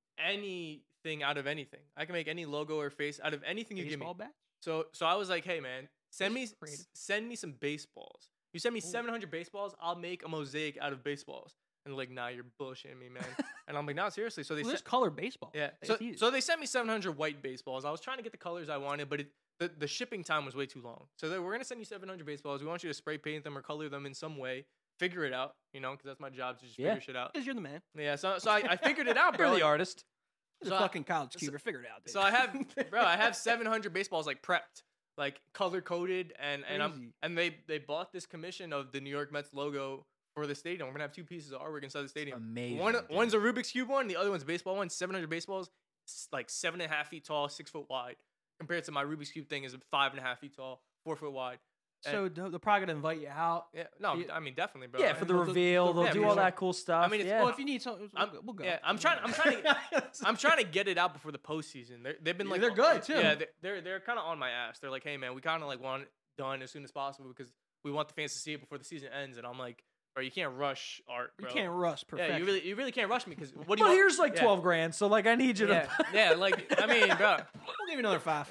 anything out of anything. I can make any logo or face out of anything you give me. Baseball bat? So so I was like, hey man, send me That's creative. s- send me some baseballs. You send me seven hundred baseballs, I'll make a mosaic out of baseballs. And they're like, nah, you're bullshitting me, man. And I'm like, no, seriously. So they Well, sent there's color baseball. yeah. It's So, easy. so they sent me seven hundred white baseballs. I was trying to get the colors I wanted, but it, the, the shipping time was way too long. So they, we're going to send you seven hundred baseballs. We want you to spray paint them or color them in some way. Figure it out, you know, because that's my job to just Yeah. figure shit out. Because you're the man. Yeah, so, so I, I figured it out, bro. You're the artist. You're So the I- fucking college so- cuber. Figure it out. Dude. So I have, bro, I have seven hundred baseballs like prepped, like color coded, and and I'm Crazy. and they they bought this commission of the New York Mets logo for the stadium. We're gonna have two pieces of artwork inside the stadium. Amazing. One dude. one's a Rubik's cube one, the other one's a baseball one. seven hundred baseballs, s- like seven and a half feet tall, six foot wide. Compared to my Rubik's cube thing is five and a half feet tall, four foot wide. So they're they're probably gonna invite you out. Yeah, no, Yeah. I mean definitely, bro. yeah, I for mean, the Well, the- reveal, the they'll do all reveal. that cool stuff. I mean, it's- yeah. Well, if you need something, we'll I'm- go. We'll go. yeah, I'm trying. I'm trying to. I'm trying to get it out before the postseason. They're, they've been Yeah, like they're good, too. Yeah, they're they're, they're kind of on my ass. They're like, hey man, we kind of like want it done as soon as possible because we want the fans to see it before the season ends. And I'm like, bro, you can't rush art, You bro. can't rush perfection. Yeah, you really you really can't rush me because what do you well, want? here's like yeah. twelve grand. So like, I need you Yeah, to. yeah, like I mean, bro, We'll give you another five.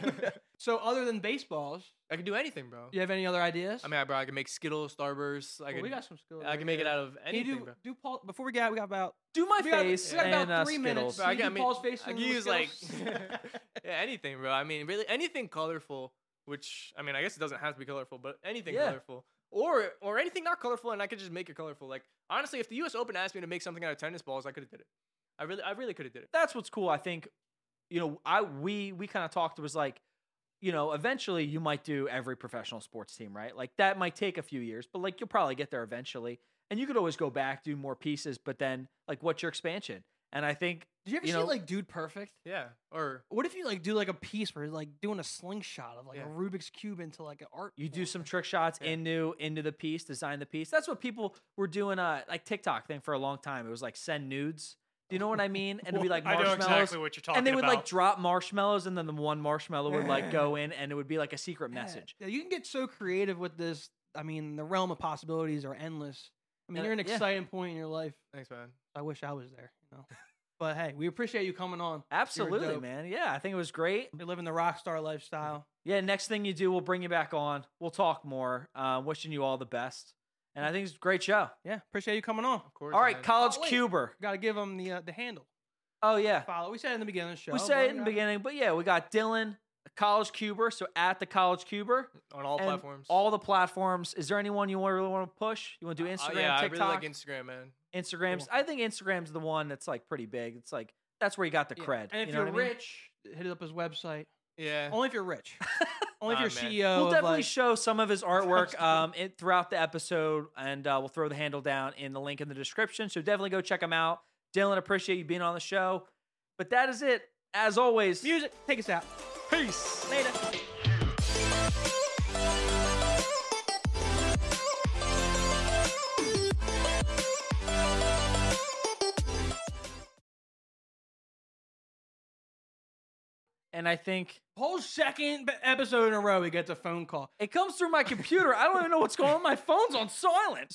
So other than baseballs, I can do anything, bro. you have any other ideas? I mean, bro, I can make Skittles, Starburst. I Well, can we got some skills. I right can make it here. out of Can you anything, do, bro. do Paul before we get we got about do my we got, face we got about and uh, three Skittles. minutes. Bro, I Can you can do make- Paul's face I and can the use like Skittles? yeah, anything, bro. I mean, really anything colorful. Which I mean, I guess it doesn't have to be colorful, but anything Yeah. colorful, or or anything not colorful, and I could just make it colorful. Like honestly, if the U S Open asked me to make something out of tennis balls, I could have did it. I really, I really could have did it. That's what's cool. I think, you know, I we we kind of talked. It was like, you know, eventually you might do every professional sports team, right? Like that might take a few years, but like you'll probably get there eventually. And you could always go back, do more pieces, but then like, what's your expansion? And I think Did you ever you see know- like Dude Perfect? Yeah, or What if you like do like a piece where you're like doing a slingshot of like Yeah. a Rubik's cube into like an art? you do form? some trick shots Yeah. into into the piece, design the piece. That's what people were doing. Uh, like TikTok thing for a long time. It was like send nudes. Do you know what I mean? And it'd be like I know marshmallows. exactly what you're talking And they would about. like drop marshmallows, and then the one marshmallow would like go in, and it would be like a secret Yeah. message. Yeah, you can get so creative with this. I mean, the realm of possibilities are endless. I mean, Uh, you're in an yeah. exciting point in your life. thanks, man. I wish I was there. You know. But hey, we appreciate you coming on. Absolutely, dope. man. Yeah, I think it was great. You're living the rock star lifestyle. Yeah, next thing you do, we'll bring you back on. We'll talk more. Uh, wishing you all the best. And I think it's a great show. Yeah, appreciate you coming on. Of course. All right, man. College Oh, wait. Cuber. Got to give them the uh, the handle. Oh, yeah. Follow. We said it in the beginning of the show. We but said it in the gotta- beginning, but yeah, we got Dylan College Cuber, so at the College Cuber. On all And platforms. All the platforms. Is there anyone you want really want to push? You want to do Uh, Instagram, yeah, TikTok? I really like Instagram, man. Instagram's. Cool. I think Instagram's the one that's like pretty big. It's like that's where you got the Yeah. cred. And if you know you're what I mean? rich, hit up his website. Yeah. Only if you're rich. Only if Nah, you're man. C E O. We'll of, definitely like, show some of his artwork um, it, throughout the episode, and uh, we'll throw the handle down in the link in the description. So definitely go check him out. Dylan, appreciate you being on the show. But that is it. As always, music. Take us out. peace. Later. And I think Whole second b- episode in a row, he gets a phone call. it comes through my computer. I don't even know what's going on. My phone's on silent.